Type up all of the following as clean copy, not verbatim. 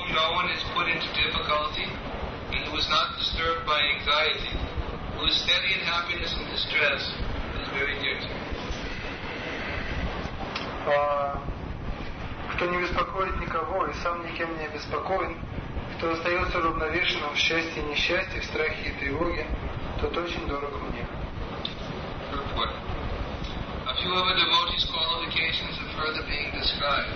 no one is put into difficulty, and who is not disturbed by anxiety, who is steady in happiness and distress, is very dear to me. Кто не беспокоит никого и сам никем не обеспокоен, кто остается равновешенным в счастье и несчастье, в страхе и тревоге, тот очень дорог мне. Purport. A few of a devotee's qualifications are further being described.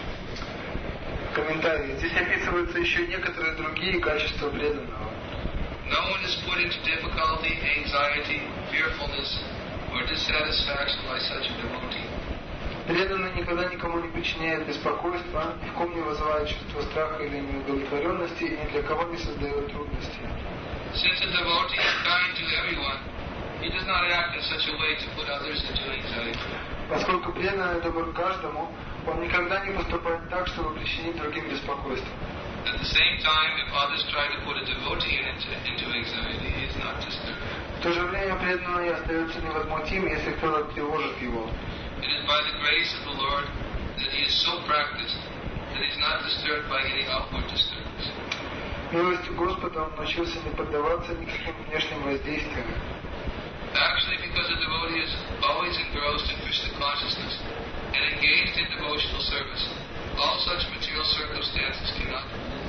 Комментарий. Здесь описываются еще некоторые другие качества преданного. No one is put into difficulty, anxiety, fearfulness, or dissatisfaction by such a devotee. Преданный никогда никому не причиняет беспокойства, ни в ком не вызывает чувство страха или неудовлетворенности и ни для кого не создает трудностей. Since a devotee is kind to everyone, he does not act in such a way to put others into anxiety. Поскольку преданный добр каждому, он никогда не поступает так, чтобы причинить другим беспокойство. At the same time, if others try to put a devotee into anxiety, he is not disturbed. В то же время преданный остается невозмутим, если кто-то тревожит его. It is by the grace of the Lord that he is so practiced that he is not disturbed by any outward disturbance. Милостью Господа он научился не поддаваться никаким внешним воздействиям. Actually, because a devotee is always engrossed in Krishna consciousness and engaged in devotional service, all such material circumstances cannot.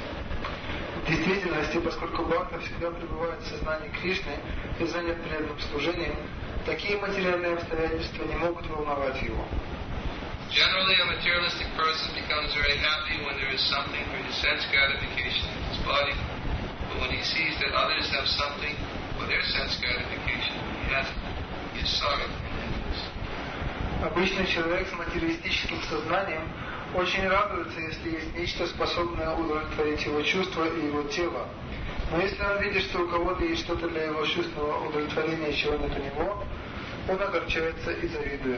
В действительности, поскольку Бхакта всегда пребывает в сознании Кришны и занят преданным служением, такие материальные обстоятельства не могут волновать его. Generally, a materialistic person becomes very happy when there is something for his sense gratification in his body, but when he sees that others have something for their sense gratification, he is sorry. Обычный человек с материалистическим сознанием очень радуется, если есть нечто, способное удовлетворить его чувства и его тело. Но если он видит, что у кого-то есть что-то для его чувственного удовлетворения, чего нет у него, он огорчается и завидует.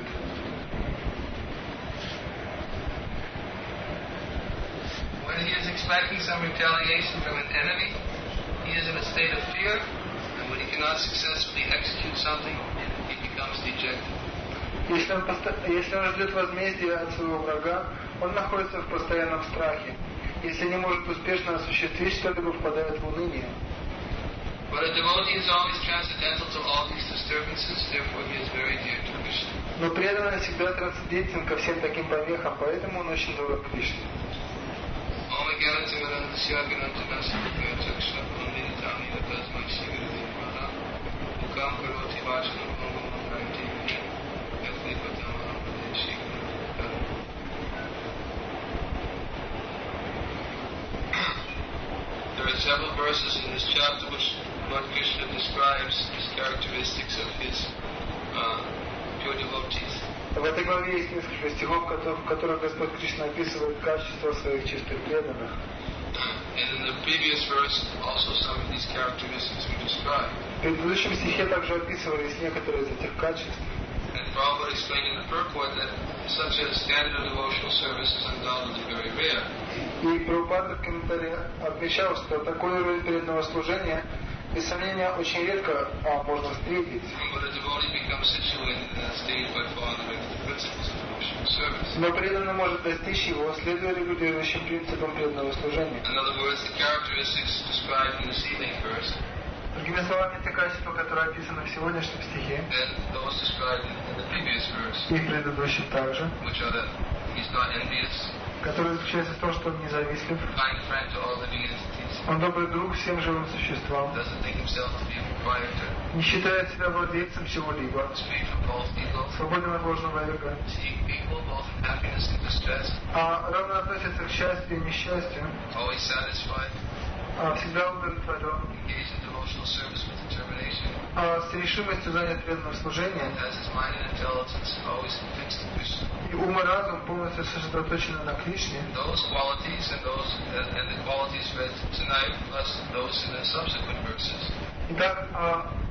When he is expecting some retaliation from an enemy, he is in a state of fear, and when he cannot successfully execute something, he becomes dejected. Если он ждет возмездия от своего врага, он находится в постоянном страхе. Если не может успешно осуществить что-либо, впадает в уныние. But a devotee is always transcendental to all these disturbances, therefore he is very dear to Krishna. Но преданный всегда трансцендентен ко всем таким помехам, поэтому он очень дорог Кришне. There are several verses in this chapter which Lord Krishna describes his characteristics of his pure devotees. В этой главе есть несколько стихов, в которых Господь Кришна описывает качества своих чистых преданных. And in the previous verse, also some of these characteristics were described. В предыдущем стихе также описывались некоторые из этих качеств. And Prabhupada explained in the purport that such a standard of devotional service is undoubtedly very rare. И Прабхупада в комментарии отмечал, что такой уровень преданного служения, без сомнения, очень редко можно встретить. But a devotee becomes situated in that state by following the principles of devotional service. Но преданный может достичь его, следуя регулирующим принципам преданного служения. In other words, the characteristics described in the sealing verse, другими словами, те качества, которые описаны в сегодняшнем стихе, and those described in the previous verse, и в предыдущем также, which are that he's not envious, которые заключаются в том, что он независтлив, kind friend to all living entities, он добрый друг всем живым существам, doesn't think himself to be a proprietor, не считает себя владельцем чего-либо, is free from false ego, свободен от ложного эго, is equal both in happiness and distress, а равно относится к счастью и несчастью, always satisfied, всегда удовлетворен, engaged in devotional service with determination, с решимостью занят преданным служением, has his mind and intelligence always fixed to Krishna. и ум и разум полностью сосредоточены на Кришне. Those qualities and the qualities read tonight, plus those in the subsequent verses, Итак,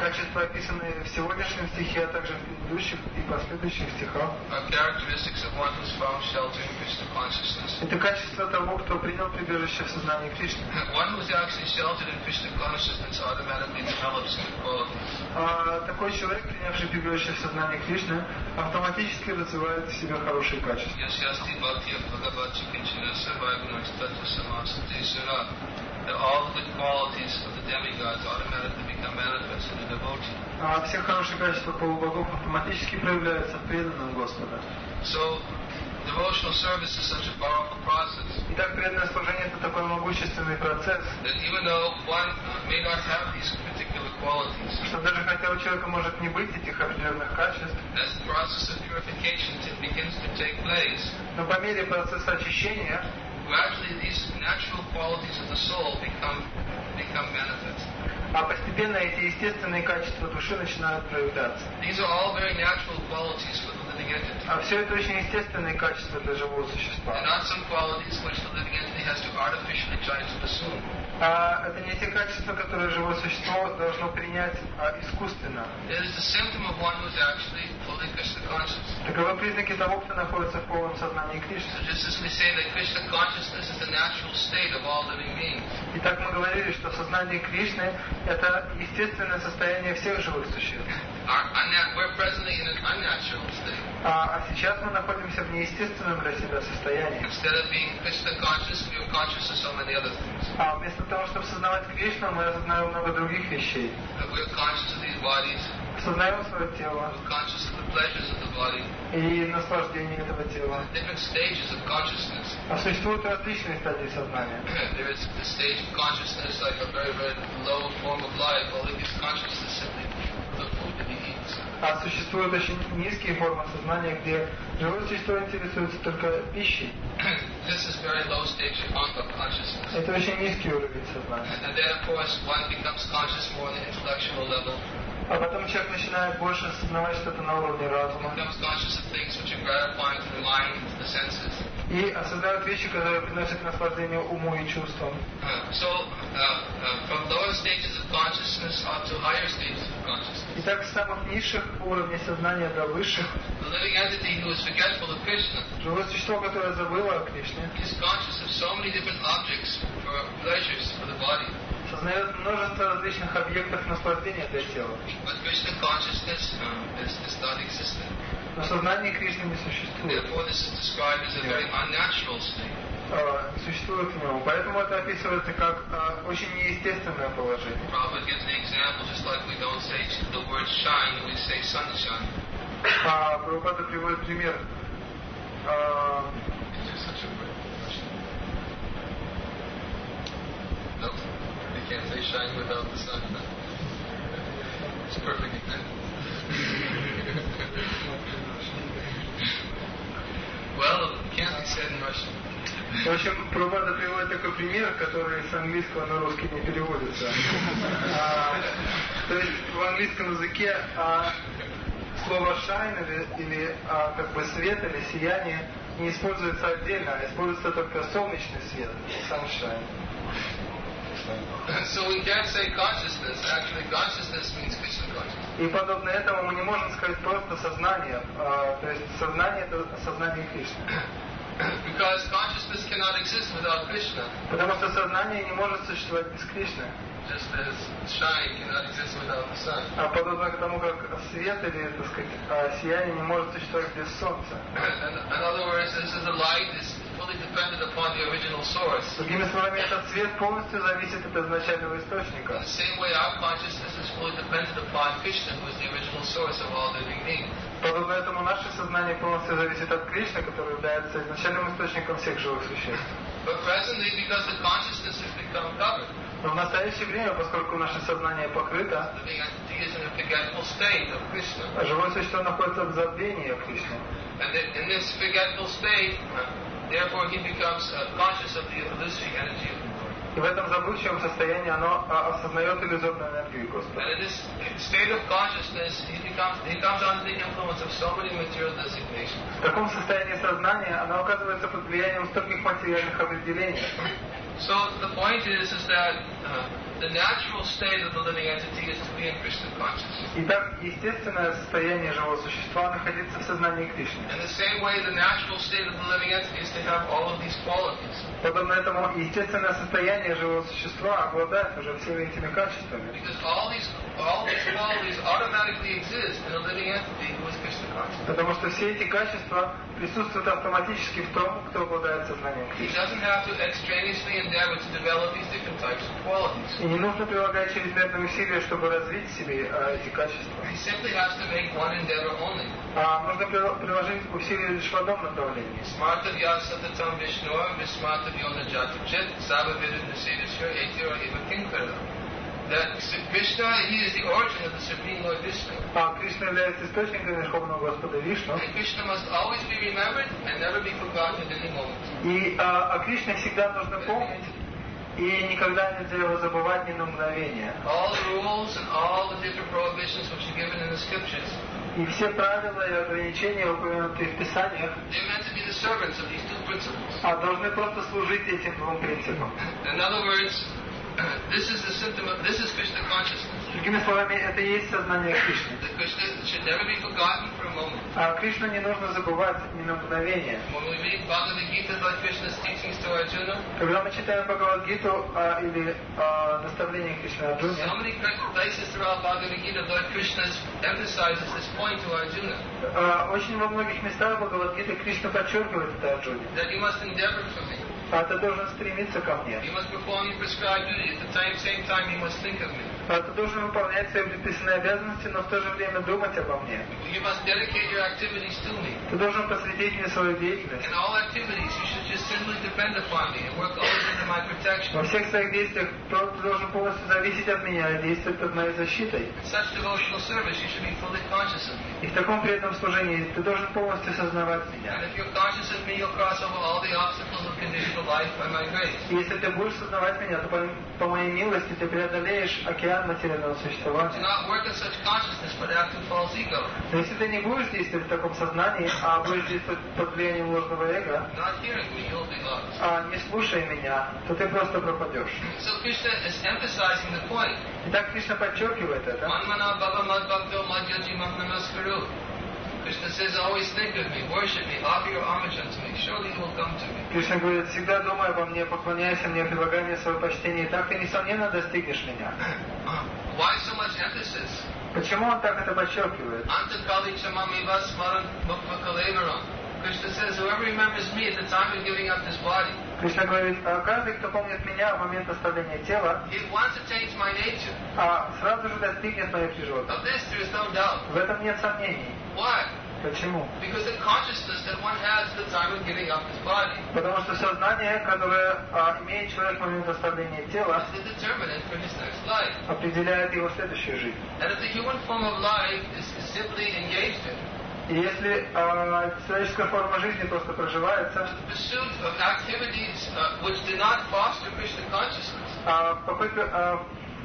качества описаны в сегодняшнем стихе, а также в предыдущих и последующих стихах. Are characteristics of one who's found shelter in Krishna consciousness. Это качество того, кто принял прибежище в сознании Кришны. One who's actually sheltered in Krishna consciousness automatically develops good qualities. Такой человек, принявший прибежище в сознании Кришны, автоматически развивает в себе хорошие качества. Yasyasti bhakti bhagavati kinchana sarvaguna tattva samasate sara. That all the good qualities of the demigods automatically become manifest in the devotee. Все хорошие качества полубогов автоматически проявляются в преданном Господа. So, devotional service is such a powerful process. Итак, преданное служение — это такой могущественный процесс. That even though one may not have these particular qualities, Что даже хотя у человека может не быть этих определенных качеств, as the process of purification begins to take place, но по мере процесса очищения gradually these natural qualities of the soul become manifest. постепенно эти естественные качества души начинают проявляться. These are all very natural qualities for the living entity. Все это очень естественные качества для живого And существа. not some qualities which the living entity has to artificially try to assume. Это не те качества, которые живое существо должно принять искусственно. It is the symptom of one who is actually fully Krishna conscious. Таковы признаки того, кто находится в полном сознании Кришны. So just as we say that Krishna consciousness is the natural state of all living beings, Итак, мы говорили, что сознание Кришны — это естественное состояние всех живых существ. we're presently in an unnatural state. Сейчас мы находимся в неестественном для себя состоянии. Instead of being Krishna conscious, we are conscious of so many other things. Вместо того, чтобы сознавать Кришну, мы осознаем много других вещей. We are conscious of these bodies, Сознаем свое тело we're conscious of the pleasures of the body, и наслаждение этого тела. different stages of consciousness. Существуют различные стадии сознания. There is the stage of consciousness, like a very, very low form of life, all it is consciousness simply the food that he eats. Существуют очень низкие формы сознания, где живое существо интересуется только пищей. This is very low stage of consciousness. Это очень низкий уровень сознания. And then, of course, one becomes conscious more on the intellectual level. Потом человек начинает больше осознавать что-то на уровне разума. Becomes conscious of things which are gratifying to the mind and to the senses. И осознает вещи, которые приносят наслаждение уму и чувствам. From lower stages of consciousness up to higher stages of consciousness. Итак, с самых низших уровней сознания до высших, The living entity who is forgetful of Krishna живое существо, которое забыло о Кришне, is conscious of so many different objects for pleasures for the body. сознает множество различных объектов наслаждения для тела. But Krishna consciousness is not existent. Но сознание Кришны не существует. Therefore, this is described as a very unnatural state. Не существует в нем. Поэтому это описывается как очень неестественное положение. Prabhupada gives an example, just like we don't say the word shine, we say sunshine. Прабхупада приводит пример. Is there such a word in Russian? No, we can't say shine without the sun. It's a perfect example. Well, it can't be said in Russian. В общем, Прабхупада приводит такой пример, который с английского на русский не переводится. То есть в английском языке слово shine или как бы свет или сияние не используется отдельно, а используется только солнечный свет, sunshine. So we can't say consciousness. Actually, consciousness means Krishna consciousness. И подобно этому мы не можем сказать просто сознание. То есть сознание — это сознание Кришны. Because consciousness cannot exist without Krishna. Потому что сознание не может существовать без Кришны. Just as shine cannot exist without the sun. Подобно к тому, как свет или, так сказать, сияние не может существовать без солнца. In other words, this is the light is fully dependent upon the original source. Другими словами, этот свет полностью зависит от изначального источника. In the same way, our consciousness is fully dependent upon Krishna, who is the original source of all living beings. Подобно этому наше сознание полностью зависит от Кришны, который является изначальным источником всех живых существ. But presently, because the consciousness has become covered, Но в настоящее время, поскольку наше сознание покрыто, the living entity is in a forgetful state of Krishna. живое существо находится в забвении о Кришне. And in this forgetful state, therefore he becomes conscious of the illusory energy of the Lord. И в этом забывчивом состоянии оно осознает иллюзорную энергию Господа. And in this state of consciousness, he comes under the influence of so many material designations. В таком состоянии сознания оно оказывается под влиянием стольких материальных определений. So the point is that The natural state of the living entity is to be in Krishna consciousness. Итак, естественное состояние живого существа находиться в сознании Кришны. In the same way, the natural state of the living entity is to have all of these qualities. Подобно этому, естественное состояние живого существа обладает уже всеми этими качествами. Because all these qualities automatically exist in a living entity who is Krishna conscious. Потому что все эти качества присутствуют автоматически в том, кто обладает сознанием He Кришны. doesn't have to extraneously endeavor to develop these different types of qualities. И не нужно прилагать чрезмерные усилия, чтобы развить в себе эти качества. He simply has to make one endeavor only. Нужно приложить усилия лишь в одном направлении. Smartavya satatam vishnur vismartavyo najatachet savavidu nasidasya etira eva kinkara. That Krishna, he is the origin of the Supreme Lord Vishnu. Кришна является источником Верховного Господа Вишну. And Krishna must always be remembered and never be forgotten at any moment. И о Кришне всегда нужно помнить, и никогда нельзя его забывать ни на мгновение. All the rules and all the different prohibitions which are given in the scriptures, И все правила и ограничения, упомянутые в Писаниях, they're meant to be the servants of these two principles. должны просто служить этим двум принципам. In other words, this is the symptom of, this is Krishna consciousness. Другими словами, это и есть сознание Кришны. That Krishna should never be forgotten for a moment. Кришну не нужно забывать ни на мгновение. When we read Bhagavad Gita, Lord Krishna's teachings to Arjuna, Когда мы читаем Бхагавад-гиту или наставление Кришны Арджуне, so many places throughout Bhagavad Gita, Lord Krishna emphasizes this point to Arjuna. Очень во многих местах Бхагавад-гиты Кришна подчеркивает это Арджуне. That he must endeavor for me. Ты должен стремиться ко мне. He must perform your prescribed duty. At the same time, he must think of me. Ты должен выполнять свои предписанные обязанности, но в то же время думать обо мне. You must dedicate your activities to me. Ты должен посвятить мне свою деятельность. In all activities, you should just simply depend upon me and work always under my protection. Во всех своих действиях ты должен полностью зависеть от меня и действовать под моей защитой. In such devotional service, you should be fully conscious of me. И в таком преданном служении ты должен полностью сознавать меня. And if you're conscious of me, you'll cross over all the obstacles of conditional life by my grace. И если ты будешь сознавать меня, то по моей милости ты преодолеешь океан материального Do существования. not work in such consciousness, but act in false ego. Но если ты не будешь действовать в таком сознании, а будешь действовать под влиянием ложного эго, Not hearing me, you'll be lost. не слушай меня, то ты просто пропадешь. So Krishna is emphasizing the point. Итак, Кришна подчеркивает это. Manmana bhava madbhakto madhyaji namaskaru. Krishna says, always think of me, worship me, offer your homage unto me. Surely you will come to me. Кришна говорит, всегда думай обо мне, поклоняйся мне, предлагай мне свое почтение, и так ты, несомненно, достигнешь меня. Why so much emphasis? Почему он так это подчеркивает? Antakali chamami vasmaran mukha kalevaram. Krishna says, whoever remembers me at the time of giving up this body, Кришна говорит, каждый, кто помнит меня в момент оставления тела, he once attains my nature. Сразу же достигнет моей природы. Of this there is no doubt. В этом нет сомнений. Why? Почему? Because the consciousness that one has at the time of giving up his body Потому что сознание, которое имеет человек в момент оставления тела, is the determinant for his next life. определяет его следующую жизнь. And if the human form of life is simply engaged in И если человеческая форма жизни просто проживается, the pursuit of activities which do not foster Krishna consciousness, попытка,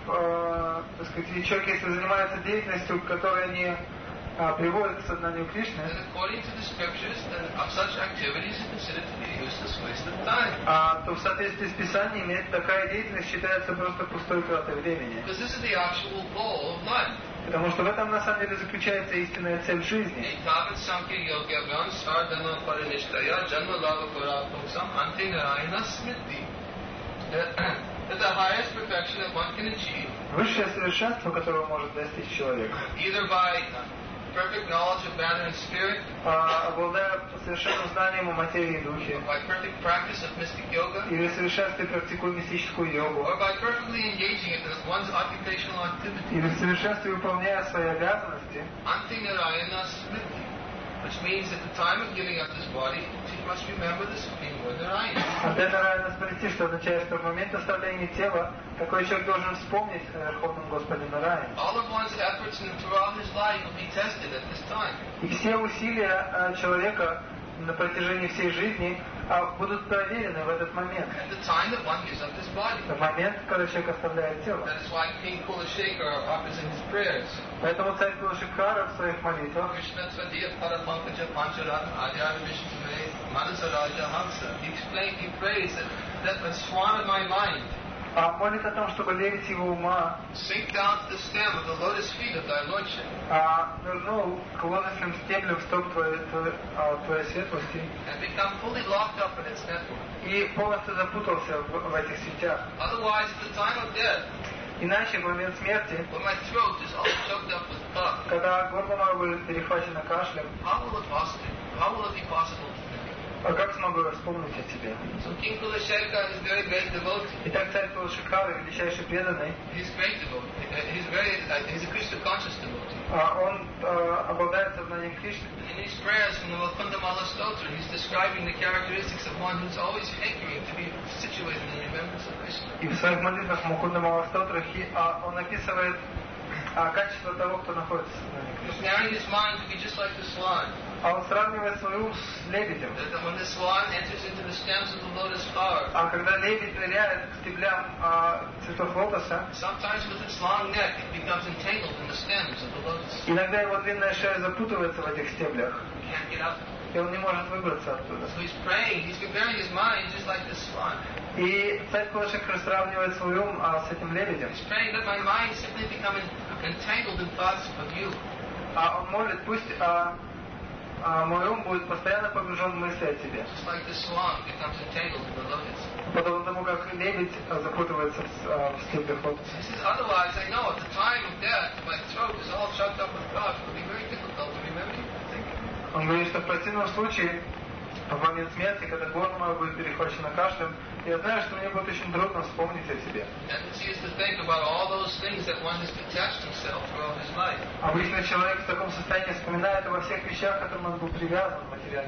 так сказать, человек, если занимается деятельностью, которая не приводит к сознанию Кришны, then according to the scriptures, then such activities are considered to be a useless waste of time. То в соответствии с Писаниями такая деятельность считается просто пустой тратой времени. Because this is the actual goal of life. Потому что в этом на самом деле заключается истинная цель жизни. Etavat Sankhya Yogyabhyam Sardana Paranishtaya Janma Lava Purapumsam Ante Narayana Smriti. That the highest perfection that one can achieve, Высшее совершенство, которого может достичь человек, either by perfect knowledge of matter and spirit, обладая совершенным знанием о материи и духе, by perfect practice of mystic yoga, или в совершенстве практикуя мистическую йогу, or by perfectly engaging it in one's occupational activity. или в совершенстве выполняя свои обязанности, Ante Narayana Smriti, which means at the time of giving up this body, he must remember the Supreme Lord Narayana. Ante Нараяна Смрити, что означает, что в момент оставления тела такой человек должен вспомнить о Верховном Господе Нараяне. All of one's efforts and throughout his life will be tested at this time. И все усилия человека на протяжении всей жизни будут проверены в этот момент. At the time that one gives up his body. В момент, когда человек оставляет тело. That is why King Kulashekara offers in his prayers. Поэтому царь Кулашекара в своих молитвах Krishna Svadiya Parapankaja Pancharat Adyara Vishnu Manasaraja Hamsa. He prays that the swan of my mind молит о том, чтобы лебедь его ума sink down to the stem of the lotus feet of thy lordship, нырнул к лотосным стеблям стоп твоей светлости and become fully locked up in its network. и полностью запутался в этих сетях. Otherwise, at the time of death, Иначе в момент смерти, when my throat is all choked up with cough, когда горло мое будет перехвачено кашлем, how will it be possible? а как смогу я вспомнить о тебе? So King Kulasheka is very great devotee. Итак, царь Кулашикара, величайший преданный, He's great devotee. He's a Krishna conscious devotee. он обладает сознанием Кришны. In his prayers from the Vakundamala Stotra, he's describing the characteristics of one who's always hankering to be situated in remembrance of Krishna. И в своих молитвах Мукунда Маластотрах он описывает качество того, кто находится в сознании Кришны. Comparing his mind to be just like the swan. А он сравнивает свой ум с лебедем. That when the swan enters into the stems of the lotus flower, А когда лебедь ныряет к стеблям цветов лотоса, sometimes with its long neck it becomes entangled in the stems of the lotus. иногда его длинная шея запутывается в этих стеблях, He can't get out. и он не может выбраться оттуда. So he's praying, he's comparing his mind just like the swan. И царь Кулашикара сравнивает свой ум с этим лебедем. He's praying that my mind simply become entangled in thoughts of you. А он молит, пусть мой ум будет постоянно погружен в мысли о тебе. Just like the swan becomes entangled in the lotus. Подобно тому, как лебедь запутывается в стеблях лотоса. He says, otherwise, I know at the time of death, my throat is all choked up with cough. It will be very difficult to remember you. Он говорит, что в противном случае, в момент смерти, когда горло мое будет перехвачено кашлем, я знаю, что мне будет очень трудно вспомнить о себе. Tendency is to think about all those things that one has detached himself throughout his life. Обычно человек в таком состоянии вспоминает обо всех вещах, к которым он был привязан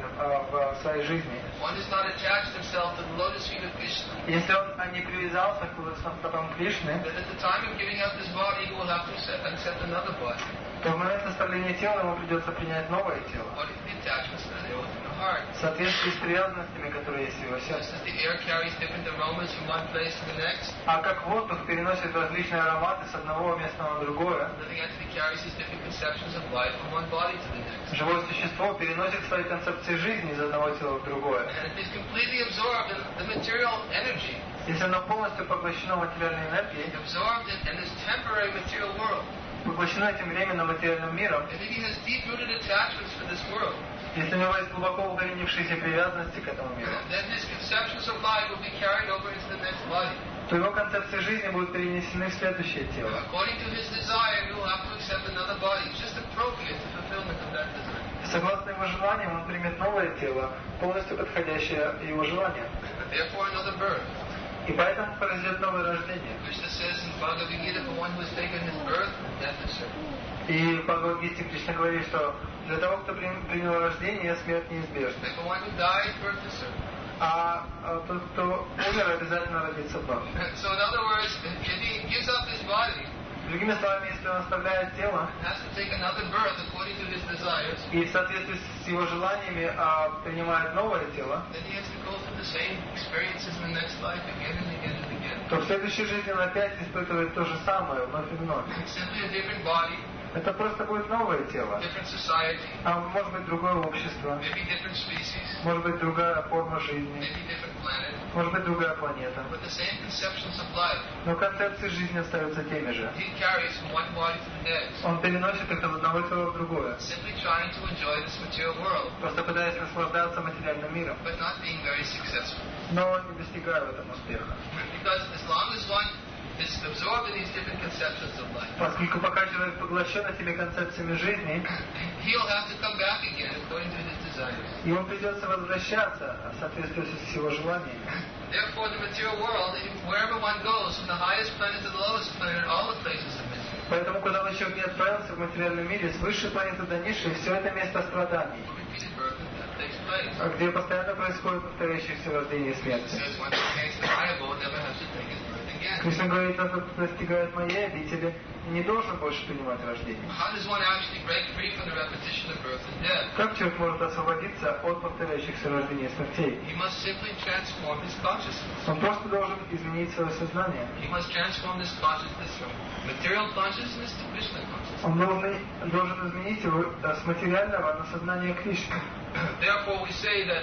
в своей жизни. One has not attached himself to the lotus feet of Krishna. Если он не привязался к лотосным стопам Кришны, That at the time of giving up his body, he will have to accept another body. то в момент оставления тела ему придется принять новое тело. What is the attachments that are within the heart? В соответствии с привязанностями, которые есть в его Just сердце. as the air carries different aromas from one place to the next, А как воздух переносит различные ароматы с одного места на другое, living entity carries these different conceptions of life from one body to the next. живое существо переносит свои концепции жизни из одного тела в другое. And it is completely absorbed in the material energy, Если оно полностью поглощено материальной энергией, absorbed in this temporary material world, поглощено этим временным материальным миром, and if he has deep-rooted attachments for this world, если у него есть глубоко укоренившиеся привязанности к этому миру, then his conceptions of life will be carried over into the next body. то его концепции жизни будут перенесены в следующее тело. According to his desire, he will have to accept another body, just appropriate to fulfillment of that desire. Согласно его желаниям, он примет новое тело, полностью подходящее его желаниям. Therefore, another birth. И поэтому произойдет новое рождение. Krishna says in Bhagavad Gita, for one who has taken his birth, death is certain. И в Бхагавад-гите Кришна говорит, что для того, кто принял рождение, смерть неизбежна. And for one who dies, birth is certain. А тот, кто умер, обязательно родится вновь. So in other words, if he gives up his body, Другими словами, если он оставляет тело, has to take another birth according to his desires, и в соответствии с его желаниями принимает новое тело, then he has to go through the same experiences in the next life again and again and again. то в следующей жизни он опять испытывает то же самое, вновь и вновь. It's simply a different body, Это просто будет новое тело. different society, А может быть другое общество, maybe different species, может быть другая форма жизни, maybe different planet, может быть другая планета. but the same conceptions of life. Но концепции жизни остаются теми же. He carries from one body to the next, Он переносит их из одного тела в другое, simply trying to enjoy this material world, просто пытаясь наслаждаться материальным миром, but not being very successful. но не достигая в этом успеха. Because as long as one is absorbed in these different conceptions of life, Поскольку пока человек поглощен этими концепциями жизни, he'll have to come back again according to his desires. ему придется возвращаться в соответствии с его желаниями. Therefore, the material world, wherever one goes, from the highest planet to the lowest planet, all the places of misery. Поэтому, куда бы человек не отправился в материальном мире, с высшей планеты до низшей, все это место страданий, Repeated birth and death takes place. где постоянно происходит повторяющихся рождение и It смерть. says one who attains the high abode never has to take his birth again. Кришна говорит, тот, кто достигает моей обители, не должен больше принимать рождение. How does one actually break free from the repetition of birth and death? Как человек может освободиться от повторяющихся рождений и смертей? He must simply transform his consciousness. Он просто должен изменить свое сознание. He must transform this consciousness from material consciousness to Krishna consciousness. Он должен изменить его с материального на сознание Кришны. Therefore, we say that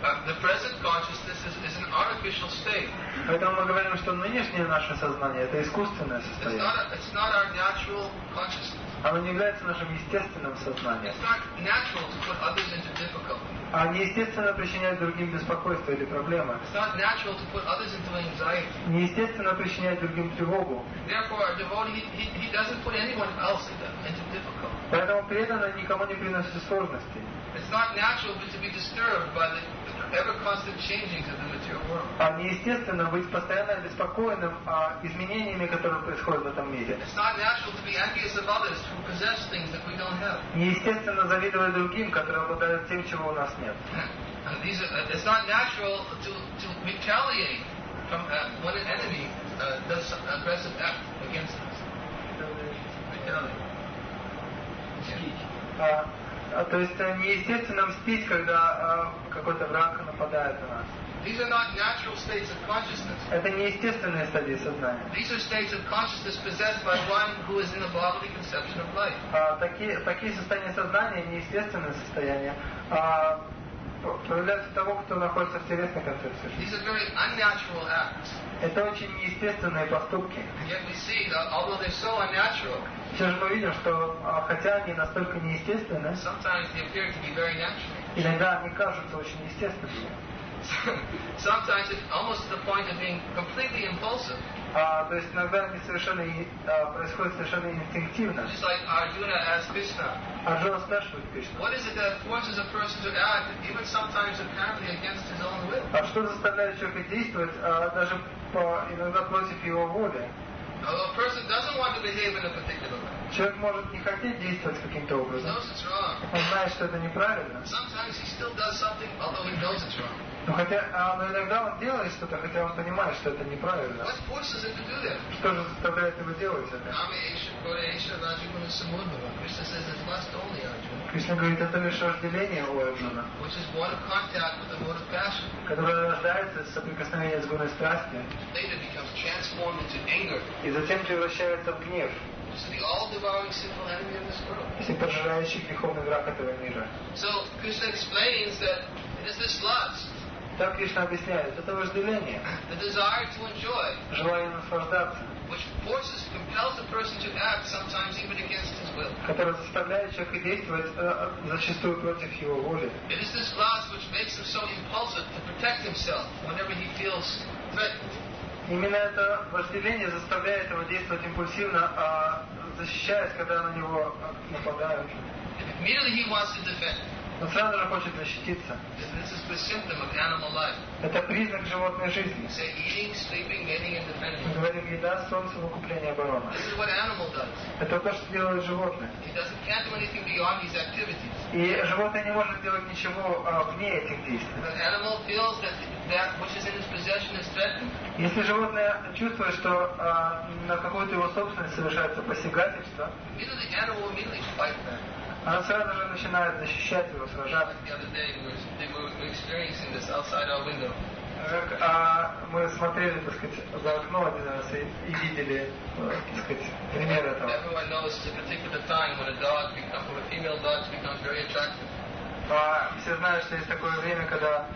The present consciousness is an artificial state. Поэтому мы говорим, что нынешнее наше сознание это искусственное It's состояние. not our natural consciousness. Оно не является нашим естественным сознанием. It's not natural to put others into difficulty. А неестественно причинять другим беспокойство или проблемы. It's not natural to put others into anxiety. Неестественно причинять другим тревогу. Therefore, our devotee, he doesn't put anyone else into difficulty. Поэтому преданный никому не приносит сложностей. It's not natural to be disturbed by the ever-constant changings of the material world. А неестественно быть постоянно обеспокоенным изменениями, которые происходят в этом мире. It's not natural to be envious of others who possess things that we don't have. Неестественно завидовать другим, которые обладают тем, чего у нас нет. It's not natural to retaliate from when an enemy does some aggressive act against us. Retaliate. То есть неестественно мстить, когда какой-то враг нападает на нас. These are not natural states of consciousness. Это неестественные стадии сознания. These are states of consciousness possessed by one who is in the bodily conception of life. Такие состояния сознания, неестественные состояния, проявляются того, кто находится в телесной концепции жизни. These are very unnatural acts. Это очень неестественные поступки. Yet we see that although they're so unnatural, Все же мы видим, что хотя они настолько неестественны, sometimes they appear to be very natural. иногда они кажутся очень естественными. Sometimes it's almost to the point of being completely impulsive. То есть иногда они происходят совершенно инстинктивно. Just like Arjuna asked Krishna, Арджуна спрашивает Кришну, what is it that forces a person to act, even sometimes apparently against his own will? а что заставляет человека действовать, даже иногда против его воли? Although a person doesn't want to behave in a particular way, Человек может не хотеть действовать каким-то he образом. knows it's wrong. Он знает, что это неправильно. Sometimes he still does something, although he knows it's wrong. Но иногда он делает что-то, хотя он понимает, что это неправильно. What forces him to do that? Что же заставляет его делать это? Krishna says it's lust only, Arjuna, Кришна говорит, это лишь рожделение у Арджуна, which is born of contact with the mode of passion. которое рождается из соприкосновения с гуной страсти, Later becomes transformed into anger, и затем превращается в гнев, which is the all-devouring sinful enemy of this world. всепожирающий греховный враг этого мира. So Krishna explains that it is this lust, Так Кришна объясняет, это вожделение, the desire to enjoy, желание наслаждаться, which compels a person to act sometimes even against his will. которое заставляет человека действовать зачастую против его воли. It is this lust which makes him so impulsive to protect himself whenever he feels threatened. Именно это вожделение заставляет его действовать импульсивно, защищаясь, когда на него нападают. Immediately he wants to defend. Он сразу же хочет защититься. This is the symptom of animal life. Это признак животной жизни. Say eating, sleeping, mating, and Мы defending. говорим, еда, сон, совокупление, оборона. This is what animal does. Это то, что делает животное. He can't do anything beyond these activities. И животное не может делать ничего вне этих действий. The animal feels that which is in his possession is threatened. Если животное чувствует, что на какую-то его собственность совершается посягательство, Immediately, the animal will immediately fight back. оно сразу же начинает защищать его, сражаться. Like the other day, we were experiencing this outside our window. Мы смотрели, так сказать, за окно один раз и видели, так сказать, пример этого. Everyone knows it's a particular time when a female dog becomes very attractive. Все знают, что есть такое время, когда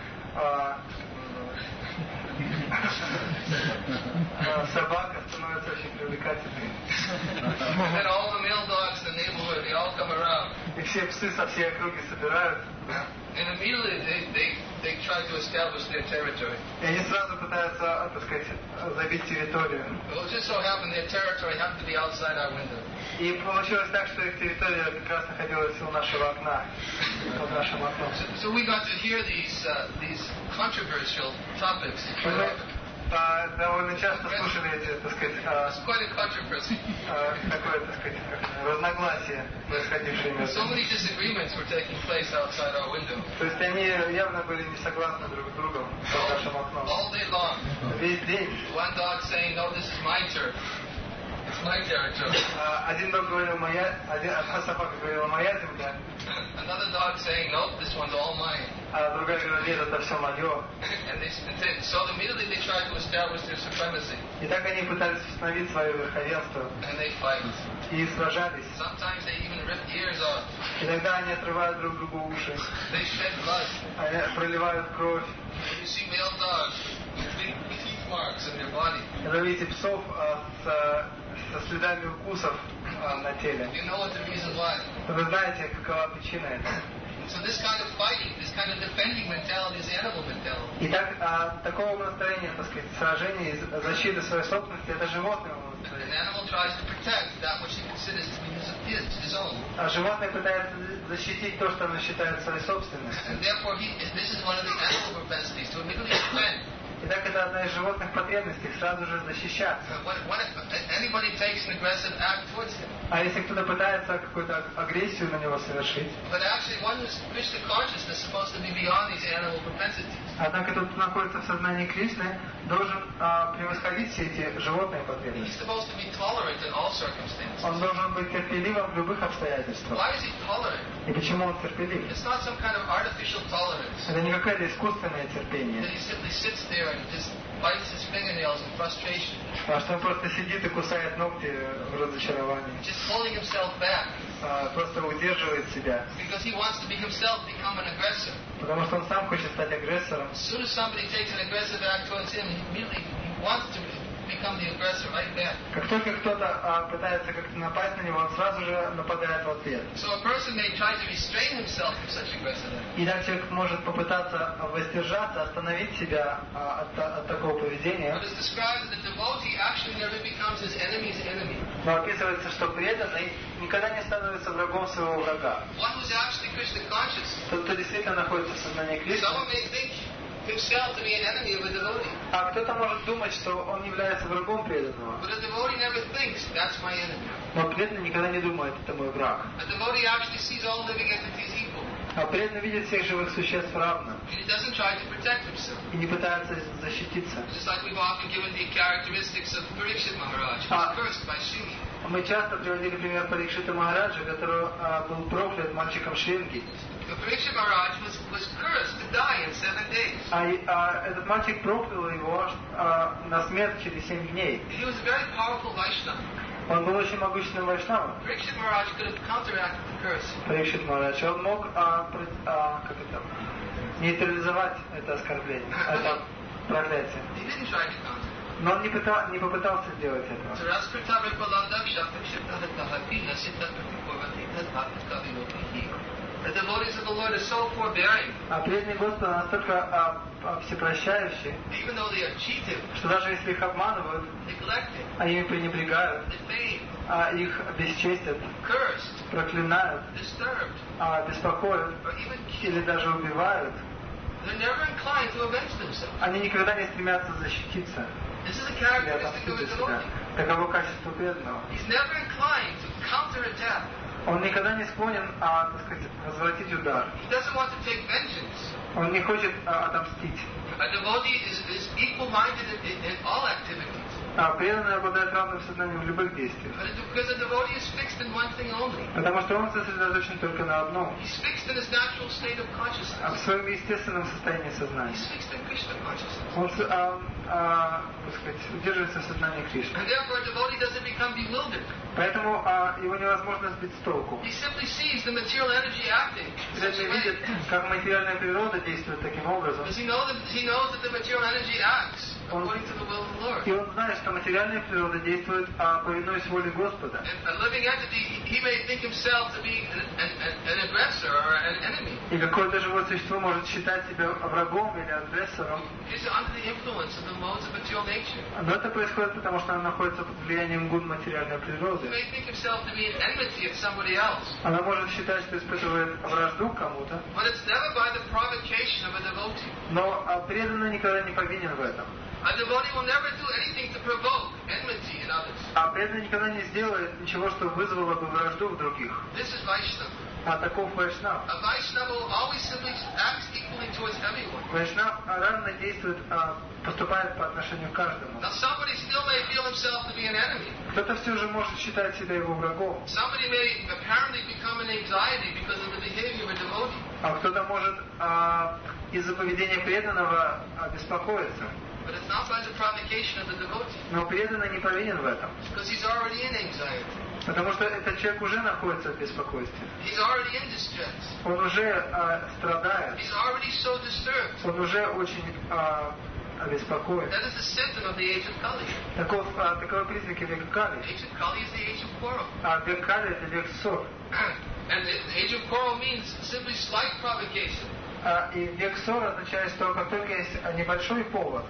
собака становится очень привлекательной. And all the male dogs in the neighborhood, they all come around. И все псы со всей округи собираются. And immediately they try to establish their territory. И они сразу пытаются, так сказать, забить территорию. It just so happened their territory happened to be outside our window. И получилось так, что их территория как раз находилась у нашего окна, под нашим окном. So we got to hear these controversial topics. Довольно часто слушали эти, так сказать, It's quite a controversy. такое, так сказать, разногласия, происходившие между So many disagreements were taking place outside our window. То есть они явно были не согласны друг с другом под нашим окном. All day long. Весь день. One dog saying, "No, this is my turf." my territory. Один дог говорил одна собака говорила моя земля, Another dog saying, nope, this one's all mine. а другая говорила нет, это все мое. So immediately they tried to establish their supremacy. И так они пытались установить свое верховенство. And they fight. И сражались. Sometimes they even rip ears off. Иногда они отрывают друг другу уши. They shed blood. Они проливают кровь. You see male dogs with big teeth marks in their body. Когда видите псов со следами укусов на теле, You know what the reason why. вы знаете, какова причина этого. So this kind of fighting, this kind of defending mentality is animal mentality. Итак, такого настроения, так сказать, сражения и защиты своей собственности, это животное An animal tries to protect that which he considers to be his own. А животное пытается защитить то, что оно считает своей собственностью. And therefore, this is one of the animal propensities to immediately defend. Итак, это одна из животных потребностей, сразу же защищаться. When anybody takes an aggressive act towards him. А если кто-то пытается какую-то агрессию на него совершить, But actually, one who's Krishna consciousness is supposed to be beyond these animal propensities. однако тот, кто находится в сознании Кришны, должен превосходить все эти животные He's потребности. supposed to be tolerant in all circumstances. Он должен быть терпеливым в любых обстоятельствах. Why is he tolerant? И почему он терпелив? It's not some kind of artificial tolerance. Это не какое-то искусственное That терпение, he simply sits there and just bites his fingernails in frustration. а что он просто сидит и кусает ногти в разочаровании, Just holding himself back. просто удерживает себя, Because he wants to be himself, become an aggressor. потому что он сам хочет стать агрессором. As soon as somebody takes an aggressive act towards him, he immediately wants to become the aggressor right back. Как только кто-то пытается как-то напасть на него, он сразу же нападает в ответ. So a person may try to restrain himself from such aggressive acts. И так человек может попытаться воздержаться, остановить себя от такого поведения. But it's described that the devotee actually never becomes his enemy's enemy. Но описывается, что преданный никогда не становится врагом своего врага. One who's actually Krishna conscious. Тот, кто действительно находится в сознании Кришны. Someone may think himself to be an enemy of a devotee. А кто-то может думать, что он является врагом преданного. But a devotee never thinks, that's my enemy. Но преданный никогда не думает, это мой враг. A devotee actually sees all living entities equal. А преданный видит всех живых существ равно. And he doesn't try to protect himself. И не пытается защититься. Just like we've often given the characteristics of Parikshit Maharaj, who was cursed by Shuni. Мы часто приводили пример Парикшита Махараджа, который был проклят мальчиком Шринги. Parikshit Maharaj was cursed to die in 7 days. Этот мальчик проклял его на смерть через 7 дней. He was a very powerful Vaishnava. Он был очень могущественным вайшнавом. Parikshit Maharaj could have counteracted the curse. Парикшит Махарадж. Он мог нейтрализовать это оскорбление, это проклятие. He didn't try to counter. Но он не попытался сделать этого. The devotees of the Lord are so forbearing. А преданные Господа настолько всепрощающие, Even though they are cheated, что даже если их обманывают, neglected, они ими пренебрегают, defamed, их бесчестят, cursed, проклинают, disturbed, беспокоят or even или даже убивают, they're never inclined to avenge themselves. они никогда не стремятся защититься This is a или characteristic of отомстить a за себя. devotee. Таково качество преданного. He's never inclined to counterattack. Он никогда не склонен, так сказать, возвратить удар. He doesn't want to take vengeance. Он не хочет отомстить. A devotee is equal-minded in all activities. Преданный обладает равным сознанием в любых действиях. Because a devotee is fixed in one thing only. Потому что он сосредоточен только на одном. He's fixed in his natural state of consciousness. В своем естественном состоянии сознания. He's fixed in Krishna consciousness. Он, так сказать, удерживается в сознании Кришны. And therefore a devotee doesn't become bewildered. Поэтому его невозможно сбить с толку. He simply sees the material energy acting. Преданный видит, как материальная природа действует таким образом. Because he knows that the material energy acts according to the will of the Lord. И он знает, что материальная природа действует повинуясь воле Господа. A living entity, he may think himself to be an aggressor or an enemy. И какое-то живое существо может считать себя врагом или агрессором. He's under the influence of the modes of material nature. Но это происходит потому, что она находится под влиянием гун материальной He природы. may think himself to be an enmity of somebody else. Она может считать, что испытывает вражду к кому-то. But it's never by the provocation of a devotee. Но преданный никогда не повинен в этом. A devotee will never do anything to provoke enmity in others. Преданный никогда не сделает ничего, что вызвало бы вражду в других. This is Vaishnava. Таков Вайшнав. A Vaishnava will always simply act equally towards everyone. Вайшнав равно действует, поступает по отношению к каждому. Now somebody still may feel himself to be an enemy. Кто-то все же может считать себя его врагом. Somebody may apparently become an anxiety because of the behavior of a devotee. А кто-то может из-за поведения преданного беспокоиться. But it's not by the provocation of the devotee. Но преданный не повинен в этом. Because he's already in anxiety. Потому что этот человек уже находится в беспокойстве. He's already in distress. Он уже страдает. He's already so disturbed. Он уже очень обеспокоен. That is the symptom of the age of Kali. Таковы признаки века Кали. The age of Kali is the age of quarrel. А век Кали это век ссор. And the age of quarrel means simply slight provocation. И век ссор означает, что как только есть небольшой повод.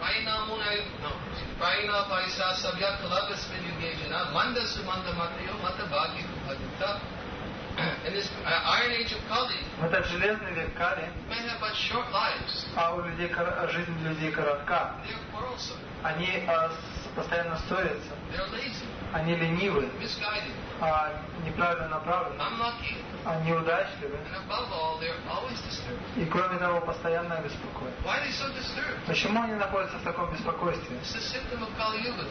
In this iron age of Kali, в этот железный век Кали, may have but short lives. А у людей жизнь людей коротка. They're quarrelsome. Они постоянно ссорятся. They're lazy. Они ленивы. Misguided. Неправильно направлены. Unlucky. Неудачливы. And above all, they're always disturbed. И кроме того, постоянно обеспокоены. Why are they so disturbed? Почему они находятся в таком беспокойстве? It's the symptom of Kali Yuga.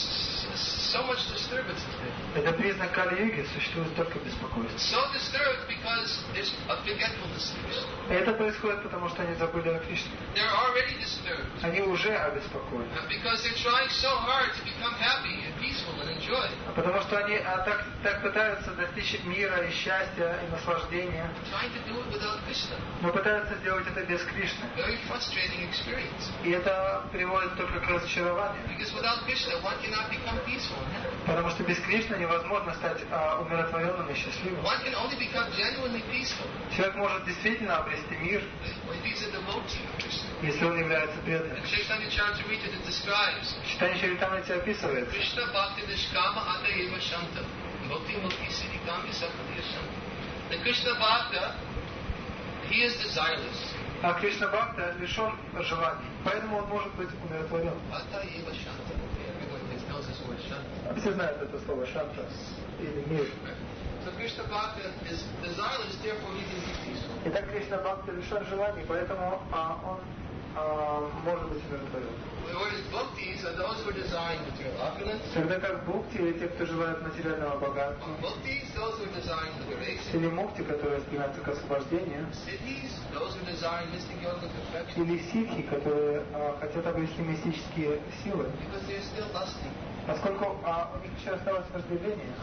So much disturbance is there. Это признак Кали-юги, существует столько беспокойства. So disturbed because there's a forgetfulness. Это происходит потому, что они забыли о Кришне. They're already disturbed. Они уже обеспокоены. Because they're trying so hard to become happy and peaceful and enjoy. Потому что они так пытаются достичь мира и счастья и наслаждения. Trying to do it without Krishna. Но пытаются сделать это без Кришны. Very frustrating experience. И это приводит только к разочарованию. Because without Krishna, one cannot become peaceful. Потому что без Кришны невозможно стать умиротворенным и счастливым. One can only become genuinely peaceful. Человек может действительно обрести мир, when he's a devotee of Krishna. Если он является преданным. And Chaitanya Charitamrita it describes. Читание Чаритамрити описывает. Krishna Bhakti Nishkama Ata Eva Shanta. Bhakti Mukti Siddhikami Sakati Shanta. The Krishna Bhakta, he is desireless. А Кришна Бхакта лишен желаний, поэтому он может быть умиротворен. Ata Eva Shanta. Everyone knows this word Shanta. Все знают это слово шанта или мир. So Krishna Bhakta is desireless, therefore he can be peaceful. Итак, Кришна Бхакта лишен желаний, поэтому он может быть умиротворен. Whereas bhaktis are those who are desiring material opulence. Тогда как бхакти, или те, кто желает материального богатства. Bhaktis, those who are desiring liberation. Или мукти, которые стремятся к освобождению. Siddhis, those who are desiring mystic yoga perfection. Или ситхи, которые хотят обрести мистические силы. Because they are still lusty. Поскольку у них еще осталось вожделение.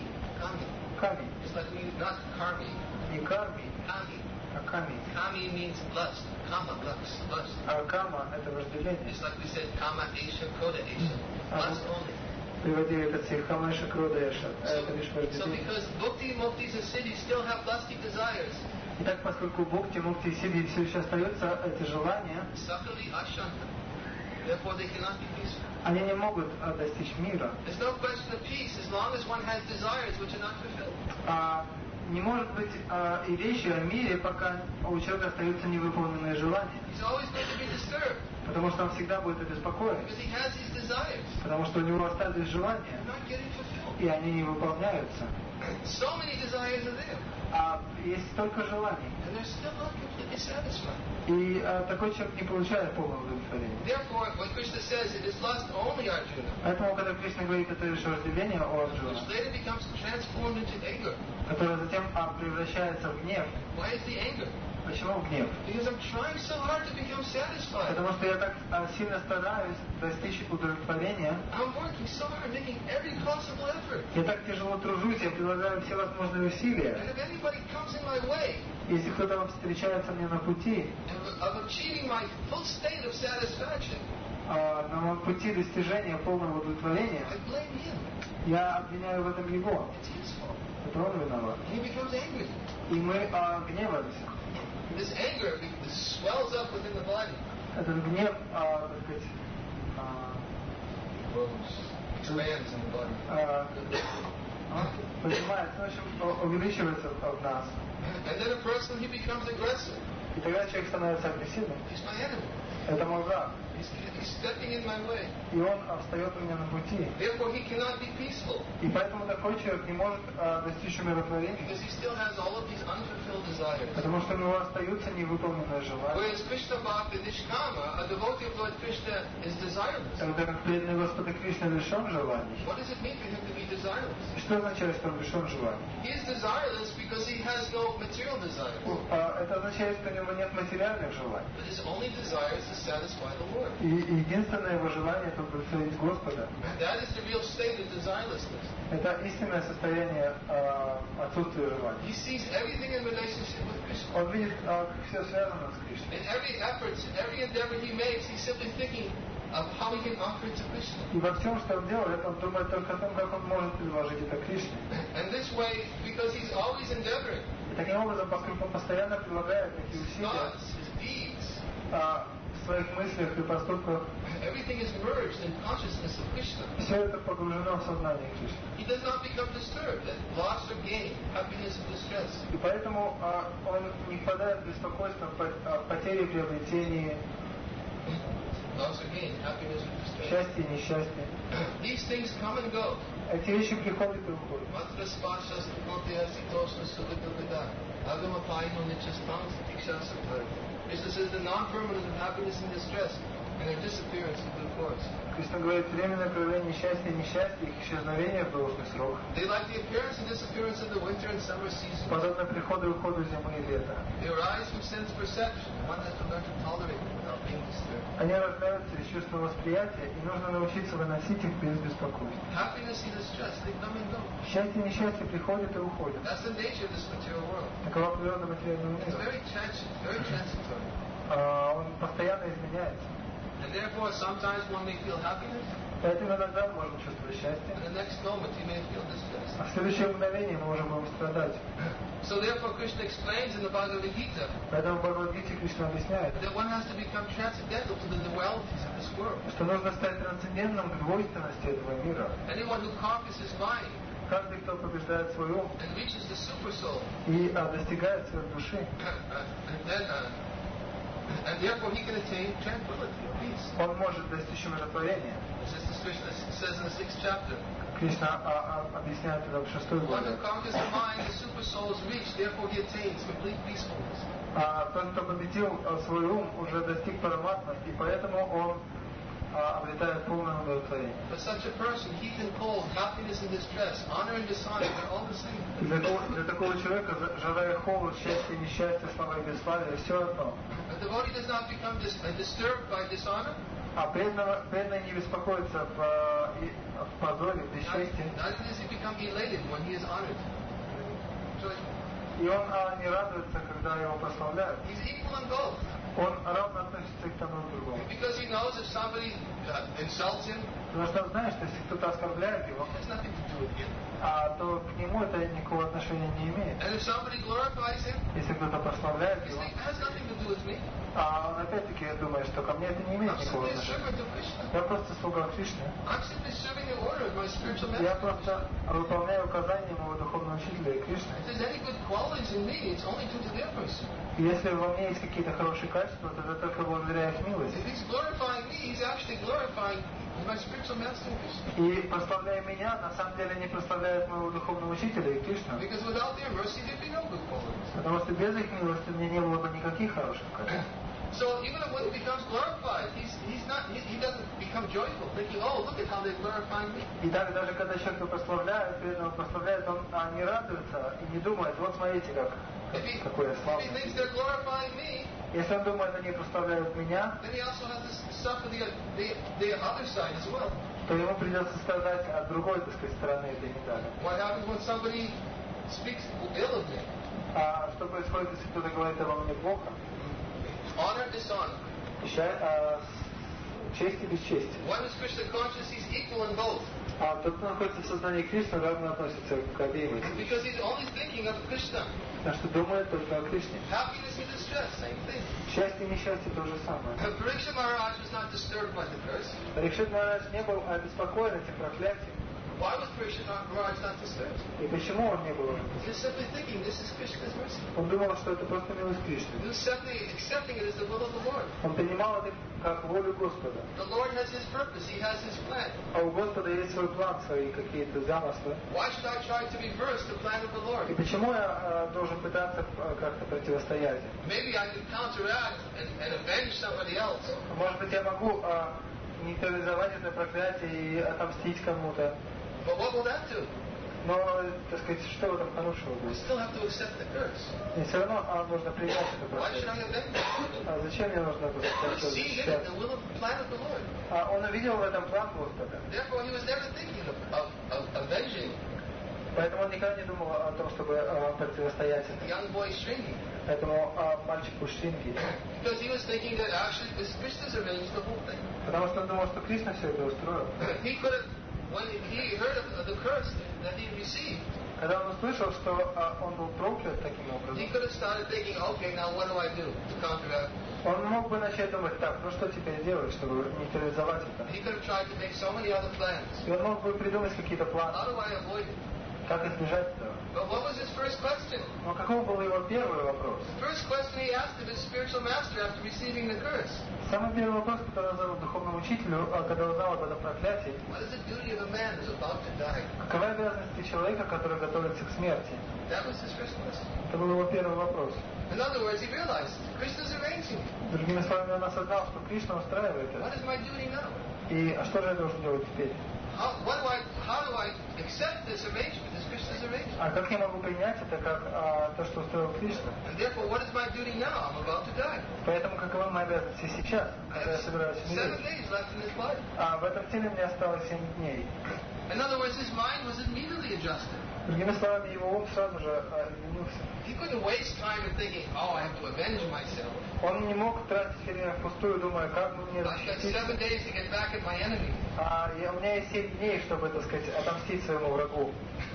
Ками. It's like we not karmi. Не карми, Kami. а ками. Kami means lust. Kama, lust. А кама это вожделение. Just like we said, kama esha, koda esha. Lust only. Приводили это все хамеша, кродеша. Это лишь So вожделение. because bhakti, muktis and siddhis still have lusty desires. Итак, поскольку бхакти, мукти и сидхи все еще остаются эти желания, Sakali ashanta. Therefore they cannot be peaceful. они не могут достичь мира. There's no question of peace as long as one has desires which are not fulfilled. Не может быть и речи о мире, пока у человека остаются невыполненные желания. He's always going to be disturbed. Потому что он всегда будет обеспокоен. Because he has these desires. Потому что у него остались желания, They're not getting fulfilled. и они не выполняются. So many desires are there. А есть столько желаний. And they're still not completely satisfied. И такой человек не получает полного удовлетворения. Therefore, when Krishna says it is lust only, Arjuna, Поэтому, когда Кришна говорит, это лишь разделение у which Арджуна, later becomes transformed into anger. которое затем превращается в гнев. Why is the anger? Почему гнев? Because I'm trying so hard to become satisfied. Потому что я так сильно стараюсь достичь удовлетворения. I'm working so hard, making every possible effort. Я так тяжело тружусь, я прилагаю все возможные усилия. And if anybody comes in my way Если кто-то встречается мне на пути, of achieving my full state of satisfaction, на моем пути достижения полного удовлетворения, I blame him. я обвиняю в этом его. It's his fault. Это он виноват. And he becomes angry. И мы гневаемся. This anger swells up within the body. Этот гнев, так сказать, Expands in the body. поднимается, в общем, увеличивается в нас. And then a person, he becomes aggressive. И тогда человек становится агрессивным. He's my enemy. Это мой враг. He's stepping in my way. И он встает у меня на пути. Therefore, he cannot be peaceful. И поэтому такой человек не может достичь умиротворения. Because he still has all of these unfulfilled desires. Потому что у него остаются невыполненные желания. Whereas Krishna Bhakta Nishkama, a devotee of Lord Krishna, is desireless. Тогда как преданный Господа Кришна лишен желаний. What does it mean for him to be desireless? Что означает, что он лишен желаний? He is desireless because he has no material desires. Это означает, что у него нет материальных желаний. But his only desire is to satisfy the Lord. И единственное его желание это удовлетворить Господа. That is the real state of desirelessness. Это истинное состояние отсутствия желаний. He sees everything in relationship with Krishna. Он видит, как все связано с Кришной. In every effort, every endeavor he makes, he's simply thinking of how he can offer it to Krishna. И во всем, что он делает, он думает только о том, как он может предложить это Кришне. And this way, because he's always endeavoring, И таким образом, поскольку он постоянно прилагает такие his усилия thoughts, his deeds, в своих мыслях и поступках, everything is merged in consciousness of Krishna. все это погружено в сознание Кришны. He does not become disturbed at loss or gain, happiness or distress. И поэтому он не впадает в беспокойство от потери, приобретения, Loss or gain, happiness or distress. счастья и несчастья. These things come and go. Эти вещи приходят и уходят. Matra spasha sthapotya sitosna sudhikavida agamapayino nichastang satiksha sattva. Krishna says the non-permanence of happiness and distress and their disappearance in due course. Кришна говорит, временное проявление счастья и несчастья, их исчезновение в должный срок. They like the appearance and disappearance of the winter and summer seasons. Подобно приходу и уходу зимы и лета. They arise from sense perception. One has to learn to tolerate them without being disturbed. Они рождаются из чувства восприятия, и нужно научиться выносить их без беспокойства. Happiness and distress, they come and go. Счастье и несчастье приходят и уходят. That's the nature of this material world. Такова природа материального It's мира. very transitory. Он постоянно изменяется. And therefore, sometimes one may feel happiness, Поэтому иногда мы можем чувствовать счастье, and the next moment he may feel distress. а в следующее мгновение мы уже будем страдать. So therefore, Krishna explains in the Bhagavad Gita Поэтому в Бхагавад-гите Кришна объясняет, that one has to become transcendental to the dualities of this world. что нужно стать трансцендентным к двойственности этого мира. Anyone who conquers his mind Каждый, кто побеждает свой ум and reaches the super soul, и достигает своей души, and therefore he can attain tranquility or peace. он может достичь умиротворения. As Krishna says in the 6th chapter, Кришна объясняет это в 6 one главе. who conquers the mind, the super soul is reached, therefore he attains complete peacefulness. Тот, кто победил свой ум, уже достиг параматмы, и поэтому он обретает полное удовлетворение. For such a person, heat and cold, happiness and distress, honor and dishonor, they're all the same. Для такого человека жара и холод, счастье и несчастье, слава и бесславие, все одно. A devotee does not become disturbed by dishonor. А преданный не беспокоится в позоре, в бесчестии. Neither does he become elated when he is honored. Joyful. И он не радуется, когда его прославляют. He's equal in both. Он равно относится к тому и к другому. Because he knows if somebody insults him, Потому что он знает, что если кто-то оскорбляет его, it has nothing to do with him. то к нему это никакого отношения не имеет. And if somebody glorifies him, Если кто-то прославляет he's его, like, it has nothing to do with me. он опять-таки думает, что ко мне это не имеет I'm никакого simply a отношения. servant of Krishna. Я просто слуга Кришны. I'm simply serving the order of my spiritual Я master. просто выполняю указания моего духовного учителя и Кришны. If there's any good qualities in me, it's only due to their person. И если во мне есть какие-то хорошие качества, то это только благодаря их милости. If he's glorifying me, he's actually glorifying my spiritual master Krishna. И прославляя меня, на самом деле не прославляет моего духовного учителя и Кришну. Because without their mercy, there'd be no good qualities. Потому что без их милости мне не было бы никаких хороших качеств. So even if one becomes glorified, he doesn't become joyful, thinking, oh, look at how they're glorifying me. И так, даже когда человека прославляют, преданного прославляют, он не радуется и не думает, вот смотрите, какой я If he славный. thinks they're glorifying me, Если он думает, они прославляют меня, then he also has to suffer the other side as well. то ему придется страдать от другой, так сказать, стороны этой медали. What happens when somebody speaks ill of me? А что происходит, если кто-то говорит обо мне плохо? Honor, dishonor. Честь и бесчестие. One is Krishna conscious, he's equal in both. А тот, кто находится в сознании Кришны, равно относится к обеим этим. Because he's only thinking of Krishna. Потому что думает только о Кришне. Happiness and distress, same thing. Счастье и несчастье то же самое. Parikshit Maharaj was not disturbed by the curse. Парикшит Махарадж не был обеспокоен этим проклятием. Why was Parikshit Maharaj not disturbed? И почему он не был? He was simply thinking, this is Krishna's mercy. Он думал, что это просто милость Кришны. He was simply accepting it as the will of the Lord. Он принимал это как волю Господа. The Lord has His purpose. He has His plan. А у Господа есть свой план, свои какие-то замыслы. Why should I try to reverse the plan of the Lord? И почему я должен пытаться как-то противостоять? Maybe I can counteract and avenge somebody else. Может быть, я могу нейтрализовать это проклятие и отомстить кому-то. But what will that do? Но, так сказать, что в этом хорошего We будет? still have to accept the curse. И все равно нужно принять это Why should I проклятие. avenge it? А зачем мне нужно это We see in it the will of the plan of the Lord. А он увидел в этом план Господа. Therefore, he was never thinking of avenging Поэтому он никогда не думал о том, чтобы противостоять the этому. young boy Shringi. Этому мальчику Шринги. Because he was thinking that actually this Krishna's arranged the whole thing. Потому что он думал, что Кришна все это устроил. He could have, when he heard of the curse that he received, Когда он услышал, что он был проклят таким образом, he could have started thinking, okay, now what do I do to counteract? он мог бы начать думать, так, ну что теперь делать, чтобы нейтрализовать это? He could have tried to make so many other plans. И он мог бы придумать какие-то планы, How do I avoid it? как избежать этого. But what was his first question? Но каков был его первый вопрос? The first question he asked of his spiritual master after receiving the curse. Самый первый вопрос, который он задал духовному учителю, когда узнал об этом проклятии, What is the duty of a man who's about to die? какова обязанность человека, который готовится к смерти? That was his first question. Это был его первый вопрос. In other words, he realized Krishna's arranging. Другими словами, он осознал, что Кришна устраивает What это. is my duty now? И что же я должен делать теперь? How do I accept this arrangement, this Krishna's arrangement? А как я могу принять это как то, что устроил Кришна? And therefore, what is my duty now? I'm about to die. Поэтому какова моя обязанность сейчас, когда я собираюсь 7 умереть? days left in this body. А в этом теле мне осталось 7 дней. In other words, his mind was immediately adjusted. Другими словами, его ум сразу же изменился. He couldn't waste time in thinking, oh, I have to avenge myself. Он не мог тратить время впустую, думая, как бы мне I've got защитить. 7 days to get back at my enemy. У меня есть 7 дней, чтобы, так сказать, отомстить своему врагу.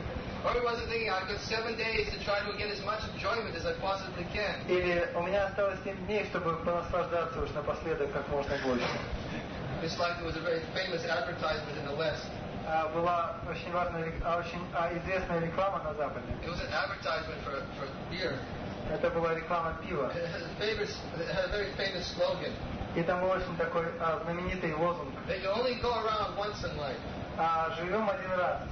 Or he wasn't thinking, I've got 7 days to try to get as much enjoyment as I possibly can. Или у меня осталось 7 дней, чтобы понаслаждаться уж напоследок как можно больше. Just like there was a very famous advertisement in the West. Была очень важная, очень известная реклама на Западе. It was an advertisement for beer. Это была реклама пива. It had a very famous slogan. И там был очень такой знаменитый лозунг. That you only go around once in life. Живем один раз.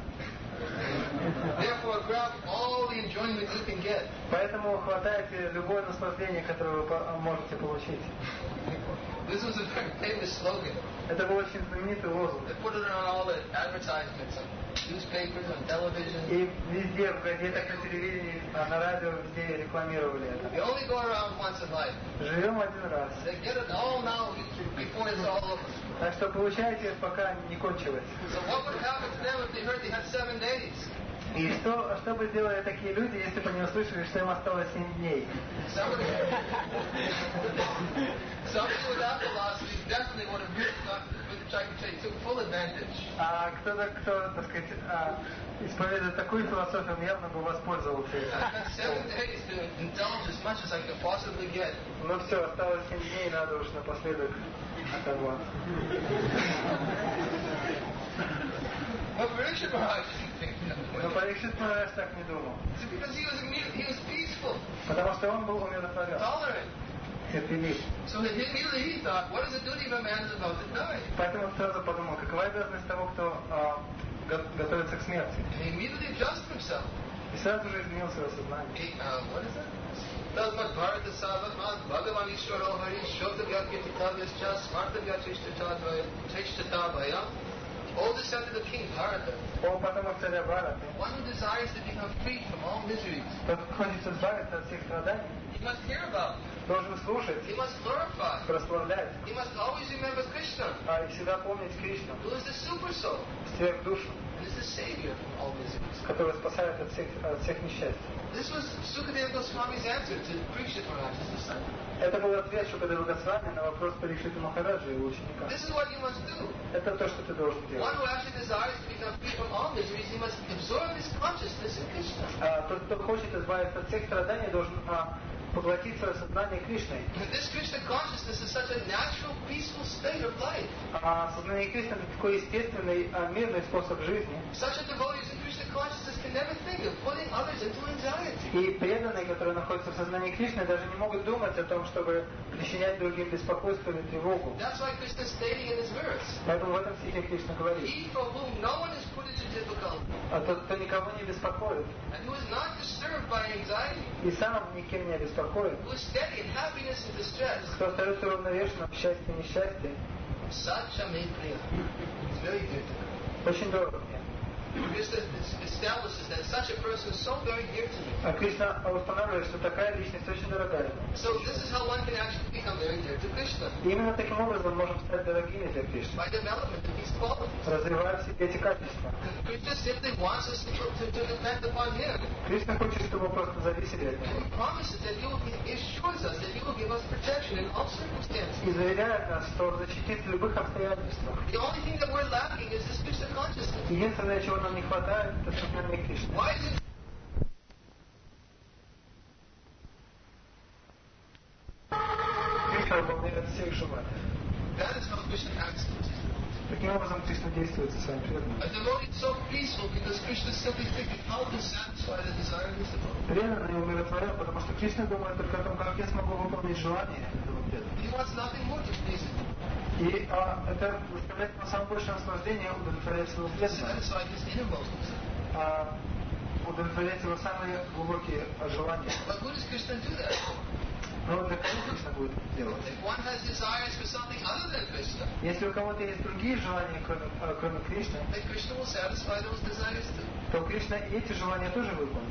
Therefore, grab all the enjoyment you can get. Поэтому хватайте любое наслаждение, которое вы можете получить. This was a very famous slogan. Это был очень знаменитый лозунг. They put it on all the advertisements on newspapers, on television. И везде, в газетах, на телевидении, на радио, везде рекламировали это. You only go around once in life. Живем один раз. They get it all now before it's all over. Так что получайте, пока не кончилось. So what would happen to them if they heard they had 7 days? И что бы сделали такие люди, если бы они услышали, что им осталось 7 дней? Somebody with that philosophy definitely would have tried to take full advantage. А кто-то, кто, так сказать, исповедует такую философию, он явно бы воспользовался этим. I've got 7 days to indulge as much as I could possibly get. Ну все, осталось 7 дней, надо уж напоследок того. But Parikshit Maharaj didn't think that way. Но Парикшит Махарадж так не думал. It's because he was peaceful, Потому что он был умиротворен, tolerant. терпелив. So immediately he thought, what is the duty of a man who's about to die? Поэтому он сразу подумал, какова обязанность того, кто готовится к смерти. And he immediately adjusted himself. И сразу же изменил свое сознание. What is that? Tasmat Bharata Savat Bhagavan Ishwaro Hari Shodavya Kititavyascha Smartavya Chishtatavaya. All descended of King Bharata. Он потомок царя Бхараты. One who desires to become free from all miseries. Тот хочет избавиться от всех страданий, He must hear about it. должен слушать, He must glorify. прославлять, He must always remember Krishna, и всегда помнить Кришну, who is the super soul сверхдушу, and is the savior from all miseries. который спасает от всех несчастий. This was Sukadeva Goswami's answer to Parikshit Maharaj's disciple. Это был ответ Шукадева Госвами на вопрос Парикшита Махараджа и его ученика. This is what you must do. Это то, что ты должен One делать. who actually desires to become free from all miseries, he must absorb his consciousness in Krishna. Тот, кто хочет избавиться от всех страданий, должен поглотить свое сознание Кришной. This Krishna consciousness is such a natural, peaceful state of life. А сознание Кришны — это такой естественный, мирный способ жизни. Such a devotee in Krishna consciousness can never think of putting others into anxiety. И преданные, которые находятся в сознании Кришны, даже не могут думать о том, чтобы причинять другим беспокойство или тревогу. That's why Krishna is stating in his verse. Поэтому в этом стихе Кришна говорит: He for whom no one is put into difficulty, а тот, кто никого не беспокоит, and who is not disturbed by anxiety, и сам никем не беспокоит, who is steady in happiness and distress, кто остается равновешенным в счастье и несчастье, such a priya. It's very dear to me. очень дорого мне. Krishna establishes that such a person is so very dear to me. А Кришна устанавливает, что такая личность очень дорогая. So this is how one can actually become very dear to Krishna. И именно таким образом можем стать дорогими для Кришны, By development of these qualities. развивая в себе эти качества. Krishna simply wants us to depend upon Him. Кришна хочет, чтобы мы просто зависели от Него. He promises that He assures us that He will give us protection in all circumstances. И заверяет нас, что защитит в любых обстоятельствах. The only thing that we're lacking is this Krishna consciousness. Единственное, чего нам не хватает, это сознание Кришны. Why is it? Кришна выполняет всех желаний. That is how Krishna acts. Таким образом, Кришна действует со своим преданным. A devotee is so peaceful because Krishna is simply thinking how to satisfy the desire of his devotee. Преданный умиротворен, потому что Кришна думает только о том, как я смогу выполнить желание этого преданного. He wants nothing more to please him. И это доставляет ему самое большее наслаждение удовлетворять своего преданного. Satisfy his innermost desire. Удовлетворять его самые глубокие желания. But who does Krishna do that for? Но для кого Кришна будет это делать? If one has desires for something other than Krishna, Если у кого-то есть другие желания, кроме Кришны, then Krishna will satisfy those desires too. то Кришна и эти желания тоже выполнит.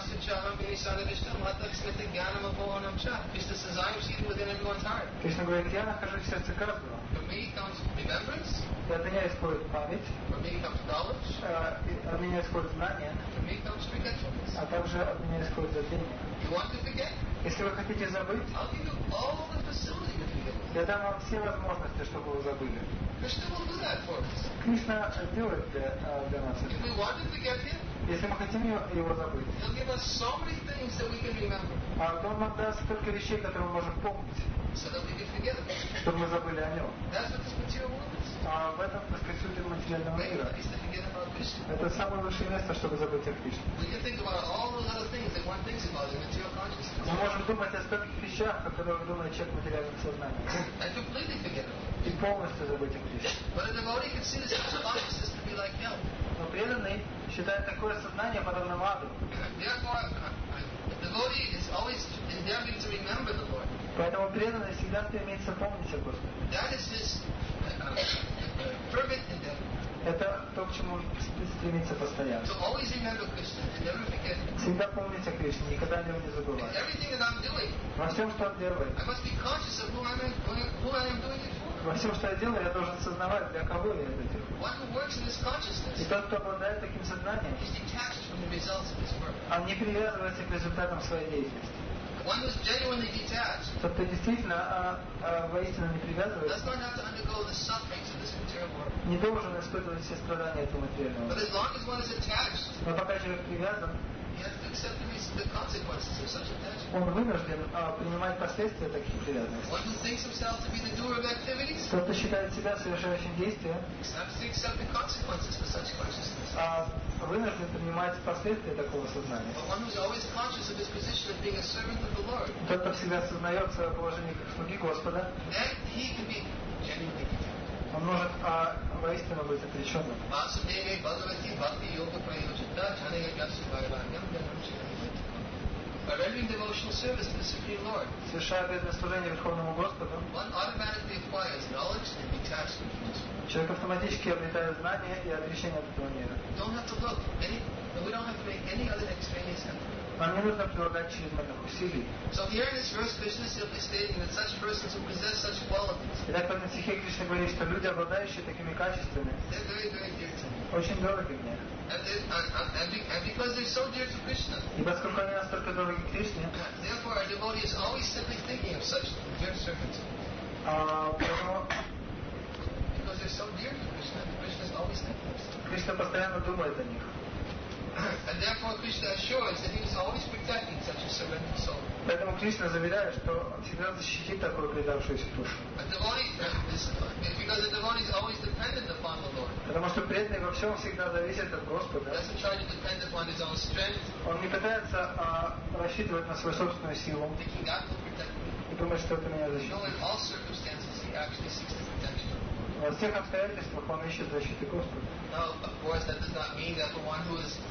Krishna says, I am seated within everyone's heart. Кришна говорит: я нахожусь в сердце каждого. For me comes remembrance, И от меня исходит память, for me comes knowledge, от меня исходит знание, for me comes forgetfulness. а также от меня исходит забвение. You want to forget? Если вы хотите забыть, I'll give you all the facility to forget. я дам вам все возможности, чтобы вы забыли. Krishna will do that for us. Кришна делает для нас If это. we want to forget him, Если мы хотим его забыть, he'll give us so many things that we can remember, то он нам даст столько вещей, которые мы можем помнить, so that we can forget him. чтобы мы забыли о нем. That's what this material world is. А в этом, так сказать, суть материального Great мира. place to forget about Krishna. Это самое лучшее место, чтобы забыть о Кришне. We can think about all those other things that one thinks about in material consciousness, Мы можем думать о стольких вещах, о которых думает человек в материальном сознании, and completely forget about it. и полностью забыть о Кришне. But a devotee considers such consciousness to be like hell. Но преданный считает такое сознание подобным аду. Therefore, the devotee is always endeavoring to remember the Lord. Поэтому преданный всегда стремится помнить о Господе. That is his fervent endeavor. Это то, к чему он стремится постоянно. To always remember Krishna and never forget him. Всегда помнить о Кришне, никогда о нем не In забывать. everything that I'm doing, Во всем, что он делает, I must be conscious of who I am doing it for. во всем, что я делаю, я должен сознавать, для кого я это делаю. One who works in this И consciousness тот, кто обладает таким сознанием, is detached from the results of his work. он не привязывается к результатам своей деятельности. One who is genuinely detached Тот, кто действительно воистину не привязывается, does not have to undergo the sufferings of this material world. не должен испытывать все страдания этого материального But мира. as long as one is attached, Но пока человек привязан, he has to accept the consequences of such attachment. он вынужден принимать последствия таких привязанностей. One who thinks himself to be the doer of activities Тот, кто считает себя совершающим действия, has to accept the consequences for such consciousness. вынужден принимать последствия такого сознания. But one who is always conscious of his position of being a servant of the Lord, Тот, кто всегда осознает свое положение как слуги Господа, then he can be genuinely detached. он может воистину быть отреченным. Vasudeva Bhagavati Bhakti Yoga Prayojita Janaya Yasuvayanyam Dhanam Chidamita. By rendering devotional service to the Supreme Lord, Совершая преданное служение Верховному Господу, one automatically acquires knowledge and detachment from this world. человек автоматически обретает знания и отречение от этого мира. We don't have to look we don't have to make any other extraneous effort. Нам не нужно прилагать чрезмерных усилий. So here in this verse, Krishna is simply stating that such persons who possess such qualities, Итак, в этом стихе Кришна говорит, что люди, обладающие такими качествами, they're very, very dear to me. очень дороги мне. And because they're so dear to Krishna, И поскольку они настолько дороги Кришне, therefore our devotee is always simply thinking of such dear servants. поэтому Because they're so dear to Krishna, Krishna is always thinking of them. Кришна постоянно думает о них. And therefore Krishna assures that he was always protecting such a surrendered soul. Поэтому Кришна заверяет, что он всегда защитит такую предавшуюся душу. A devotee, because the devotee is always dependent upon the Lord. Потому что преданный во всем всегда зависит от Господа. Doesn't try to depend upon his own strength. Он не пытается рассчитывать на свою собственную силу Thinking God will protect me. и думать, что это меня защитит. No, in all circumstances he actually seeks the protection. Во всех обстоятельствах он ищет защиты Господа. Now, of course, that does not mean that the one who is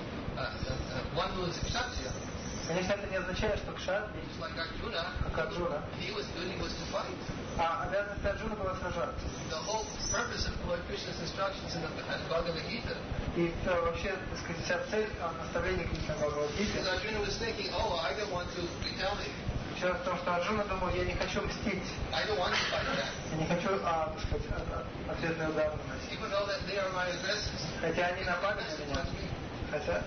Kshatriya, Конечно, это не означает, что кшатри, just like Arjuna, как Арджуна, his duty was to fight. а обязанность Арджуна была сражаться. The whole purpose of Lord Krishna's instructions in the Bhagavad Gita. И вообще, так сказать, вся цель наставления Кришны Бхагавад-гиты. Because Arjuna was thinking, oh, I don't want to retaliate. Дело в том, что Арджуна думал, я не хочу мстить. I don't want to fight back. Я не хочу, так сказать, ответный удар наносить. Even though that they are my aggressors. Хотя они напали на меня. Хотя...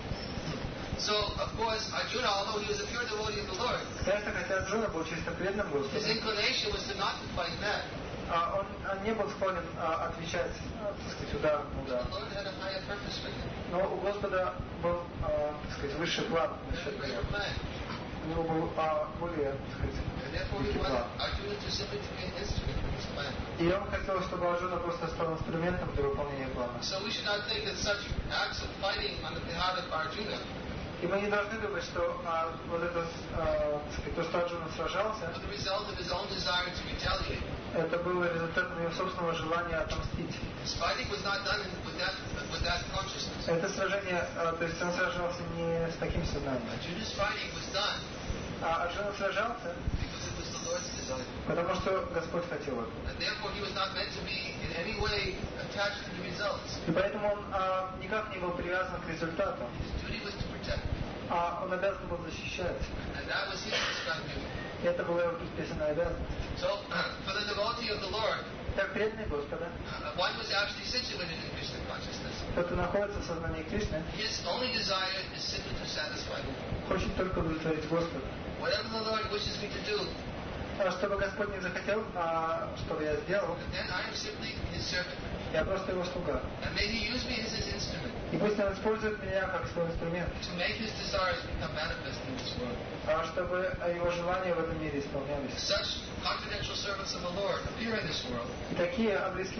So, of course, Arjuna, although he was a pure devotee of the Lord, Конечно, хотя Арджуна был чисто преданным Господу, his inclination was to not to fight back. он не был склонен отвечать, так сказать, ударом на удар. The Lord had a higher purpose for him. Но у Господа был, так сказать, высший план насчет A greater него. plan. У него был более, так сказать, And therefore he великий wanted план. Arjuna to simply to be an instrument for his plan. И он хотел, чтобы Арджуна просто стал инструментом для выполнения плана. So we should not think that such acts of fighting on the behalf of Arjuna И мы не должны думать, что вот это, так сказать, то, что Арджуна сражался, were the result of his own desire to retaliate. это было результатом его собственного желания отомстить. His fighting was not done with that consciousness. Это сражение, то есть он сражался не с таким сознанием. Arjuna's fighting was done А Арджуна сражался, because it was the Lord's desire. потому что Господь хотел это. And therefore he was not meant to be in any way attached to the results. И поэтому он никак не был привязан к результату, His duty was to protect. а он обязан был защищать. And that was his prescribed duty. И это была его предписанная обязанность. So, for the devotee of the Lord, Так преданный Господа, one who is actually situated in Krishna consciousness, кто-то находится в сознании Кришны, his only desire is simply to satisfy the Lord. хочет только удовлетворить Господа. Whatever the Lord wishes me to do, Чтобы Господь не захотел, чтобы я сделал, then I am simply his servant. я просто его слуга. And may he use me as his instrument И пусть он использует меня как свой инструмент, to make his desires become manifest in this world. чтобы его желания в этом мире исполнялись. Such confidential servants of the Lord appear in this world И такие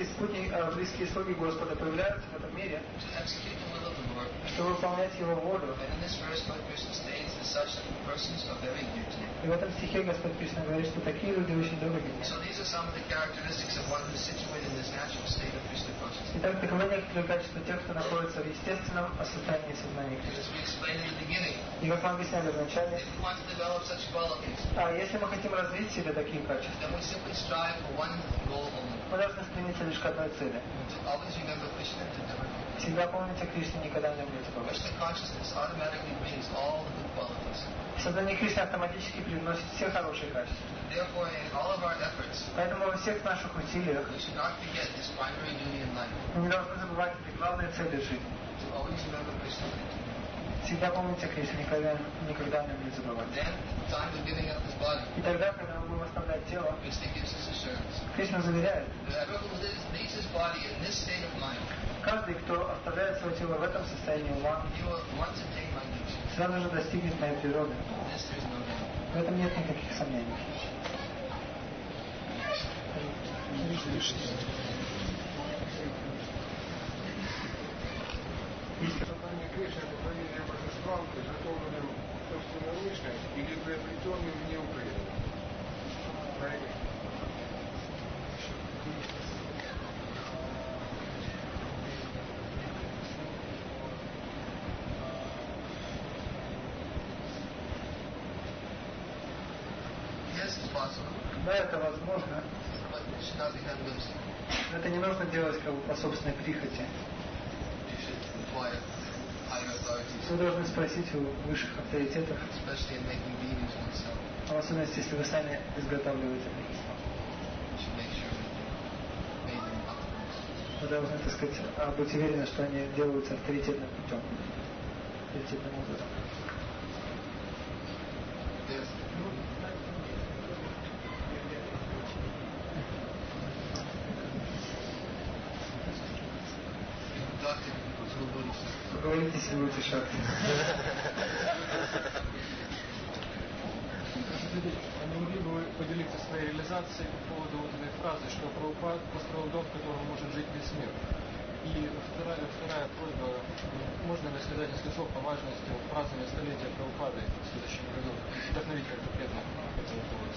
близкие слуги Господа появляются в этом мире, to execute the will of the Lord. чтобы выполнять Его волю. And in this verse, Lord Krishna states that such persons are very dear to him. И в этом стихе Господь Кришна говорит, что такие люди очень дороги мне. So these are some of the characteristics of one who is situated in this natural state of Krishna consciousness. Итак, таковы некоторые качества тех, кто находится в естественном состоянии сознания And Кришны. as we explained in the beginning, И как мы объясняли вначале, if we want to develop such qualities, если мы хотим развить в себе такие качества, then we simply strive for one goal only. мы должны стремиться лишь к одной цели. To always remember Krishna and to never forget. Всегда помните Кришну, никогда не будете забывать. Krishna consciousness automatically brings all the good qualities. Сознание Кришны автоматически привносит все хорошие качества. Therefore, in all of our efforts, Поэтому во всех наших усилиях we should not forget this primary duty in life, мы не должны забывать эти главные цели жизни. to always remember Krishna. Всегда помните Кришну, никогда не будете забывать. Then, at the time of giving up his body, И тогда, когда мы будем оставлять тело, Krishna gives us assurance. Кришна заверяет, Whoever who leaves his body in this state of mind, каждый, кто оставляет свое тело в этом состоянии ума, he will once attain my nature. сразу же достигнет моей природы. This there is no doubt. В этом нет никаких сомнений. Сознание Кришны это поверие божествам, приготовленным собственноручно или приобретенным вне укрытия. Правильно? Yes, it's possible, Да, это возможно. but it should not be done whimsy. Но это не нужно делать как бы по собственной прихоти. You should inquire higher authorities, Вы должны спросить у высших авторитетов, especially in making beings oneself. в особенности, если вы сами изготавливаете. You should make sure that you made them optimized. Вы должны, так сказать, быть уверены, что они делаются авторитетным путем, авторитетным образом. Yes. Conducted through Buddhism. поговорите, если будете шахте. А не могли бы вы поделиться своей реализацией по поводу вот этой фразы, что Прабхупад построил дом, в котором может жить весь мир? И вторая просьба, можно ли сказать несколько слов по важности празднования столетия Прабхупады в следующем году? Вдохновить как конкретно по этому поводу.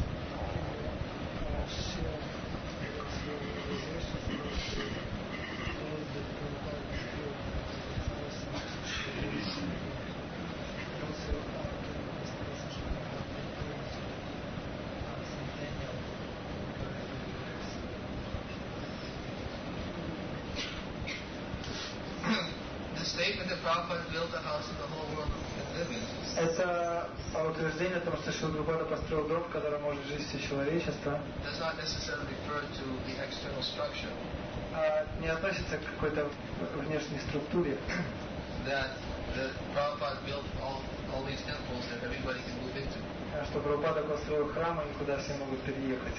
Это утверждение о том, что Шрила Прабхупада построил дом, в котором может жить все человечество, не относится к какой-то внешней структуре. Что Прабхупада построил храмы, куда все могут переехать.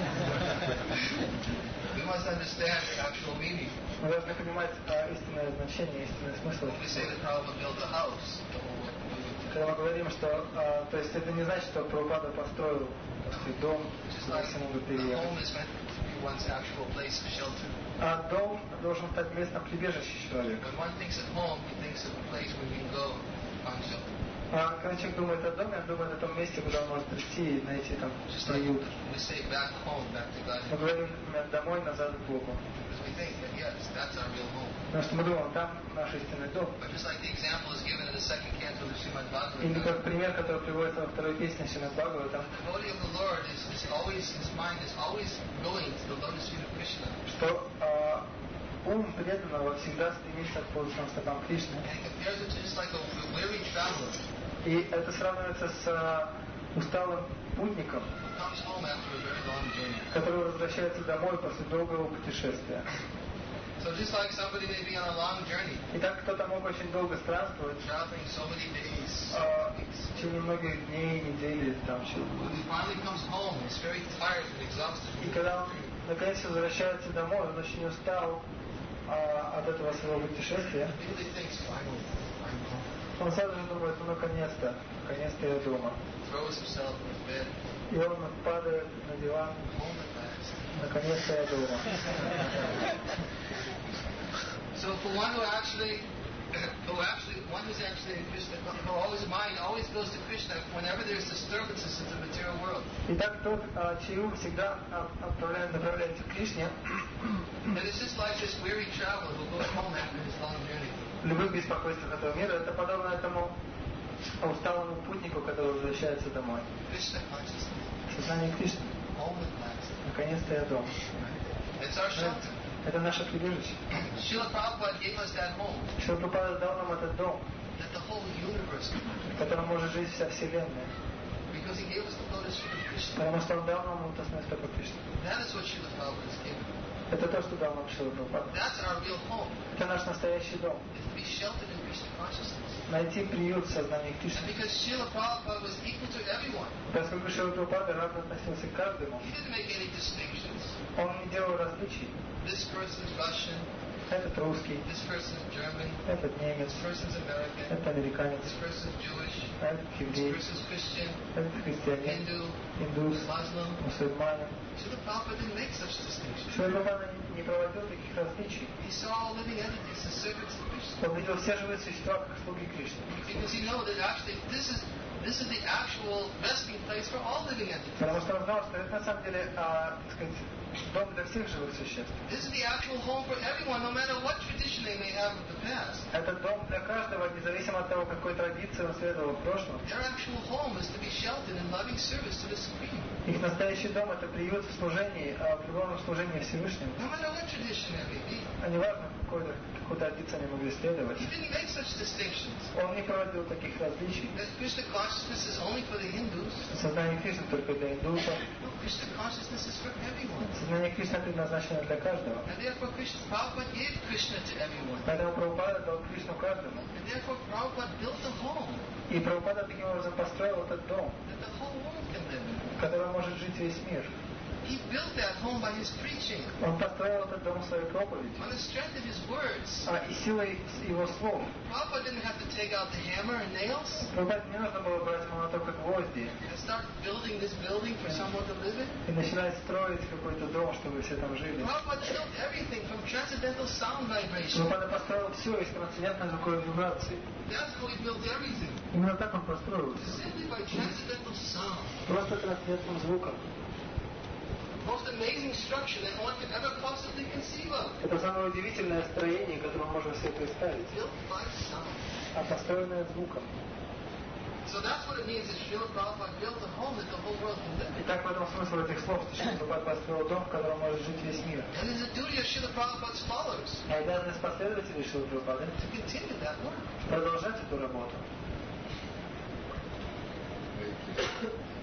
Мы должны понимать истинное значение, истинный смысл. Когда мы говорим, что то есть это не значит, что Прабхупада построил дом, куда все могут переехать. А дом должен стать местом прибежища человека. А когда человек думает о доме, он думает о том месте, куда он может прийти и найти там приют. Мы говорим, например, домой, назад к Богу. Потому что мы думаем, там наш истинный дом. Или как пример, который приводится во второй песне Шримад Бхагаватам, что ум преданного всегда стремится к лотосным стопам Кришны. И это сравнивается с усталым путником, который возвращается домой после долгого путешествия. Итак, кто-то мог очень долго странствовать, в течение многих дней, недели, там и когда он наконец возвращается домой, он очень устал от этого своего путешествия. Он сразу же думает, ну наконец-то я дома. И он падает на диван, наконец-то я дома. So for one who's actually in Krishna, whose mind always goes to Krishna whenever there's disturbances in the material world. Итак, тот, чей ум всегда направляется к Кришне, And it's just like this weary traveler who goes home after his long journey. В любых беспокойствах этого мира, это подобно этому усталому путнику, который возвращается домой. Krishna consciousness. Сознание Кришны. Home at last. Наконец-то я дома. It's our shelter. Это наше прибежище. Srila Prabhupada gave us that home. Шрила Прабхупада дал нам этот дом, That the whole universe can live. в котором может жить вся Вселенная. Because he gave us the lotus feet of Krishna. Потому что он дал нам лотосные стопы Кришны. That is what Srila Prabhupada has given. Это то, что дал нам Шрила Прабхупада. That's our real home. Это наш настоящий дом. It's to be sheltered in Krishna consciousness. Найти приют в сознании Кришны. And because Srila Prabhupada was equal to everyone. Поскольку Шрила Прабхупада равно относился к каждому, He didn't make any distinctions. он не делал различий. This person's Russian. Этот русский, This person's German. этот немец, This person's American. это американец, This person's Jewish. этот This еврей, person's Christian. этот христианин, Hindu. индус, Muslim. мусульманин. Srila Prabhupada didn't make such distinctions. Шрила Прабхупада не проводил таких различий. He saw all living entities as servants of Krishna. Он видел все живые существа как слуги Кришны. Because he knew that actually this is the actual resting place for all living entities. Потому что он знал, что это на самом деле, так сказать, дом для всех живых существ. This is the actual home for everyone, no matter what tradition they may have of the past. Это дом для каждого, независимо от того, какой традиции он следовал в прошлом. Their actual home is to be sheltered in loving service to the Supreme. Их настоящий дом – это приют в служении, в любом служении Всевышнему. No matter what tradition there may be. А неважно, какой традиции они могли следовать. He didn't make such distinctions. Он не проводил таких различий. That Krishna consciousness is only for the Hindus. Сознание Кришны только для индусов. No, Krishna consciousness is for everyone. Сознание Кришны предназначено для каждого. And therefore Prabhupada gave Krishna to everyone. Поэтому Прабхупада дал Кришну каждому. And therefore Prabhupada built a home И Прабхупада таким образом построил этот дом, that the whole world can live in. в котором может жить весь мир. He built that home by his preaching, Он построил этот дом своей проповедью, on the strength of his words. и силой его слов. Prabhupada didn't have to take out the hammer and nails Прабхупаде не нужно было брать молоток и гвозди and start building this building for someone to live in. и начинать строить какой-то дом, чтобы все там жили. Prabhupada built everything from transcendental sound vibration. Прабхупада построил все из трансцендентной звуковой вибрации. That's how he built everything. Именно так он построил все. Simply by transcendental sound. Просто трансцендентным звуком. Most amazing structure that one can ever possibly conceive of. Это самое удивительное строение, которое мы можем себе представить. Built by sound. Построенное звуком. So that's what it means that Srila Prabhupada built a home that the whole world can live in. Итак, в этом смысл этих слов, что Прабхупада построил дом, в котором может жить весь мир. And it's the duty of Srila Prabhupada's followers И обязанность последователей Шрилы Прабхупады to continue that work. продолжать эту работу.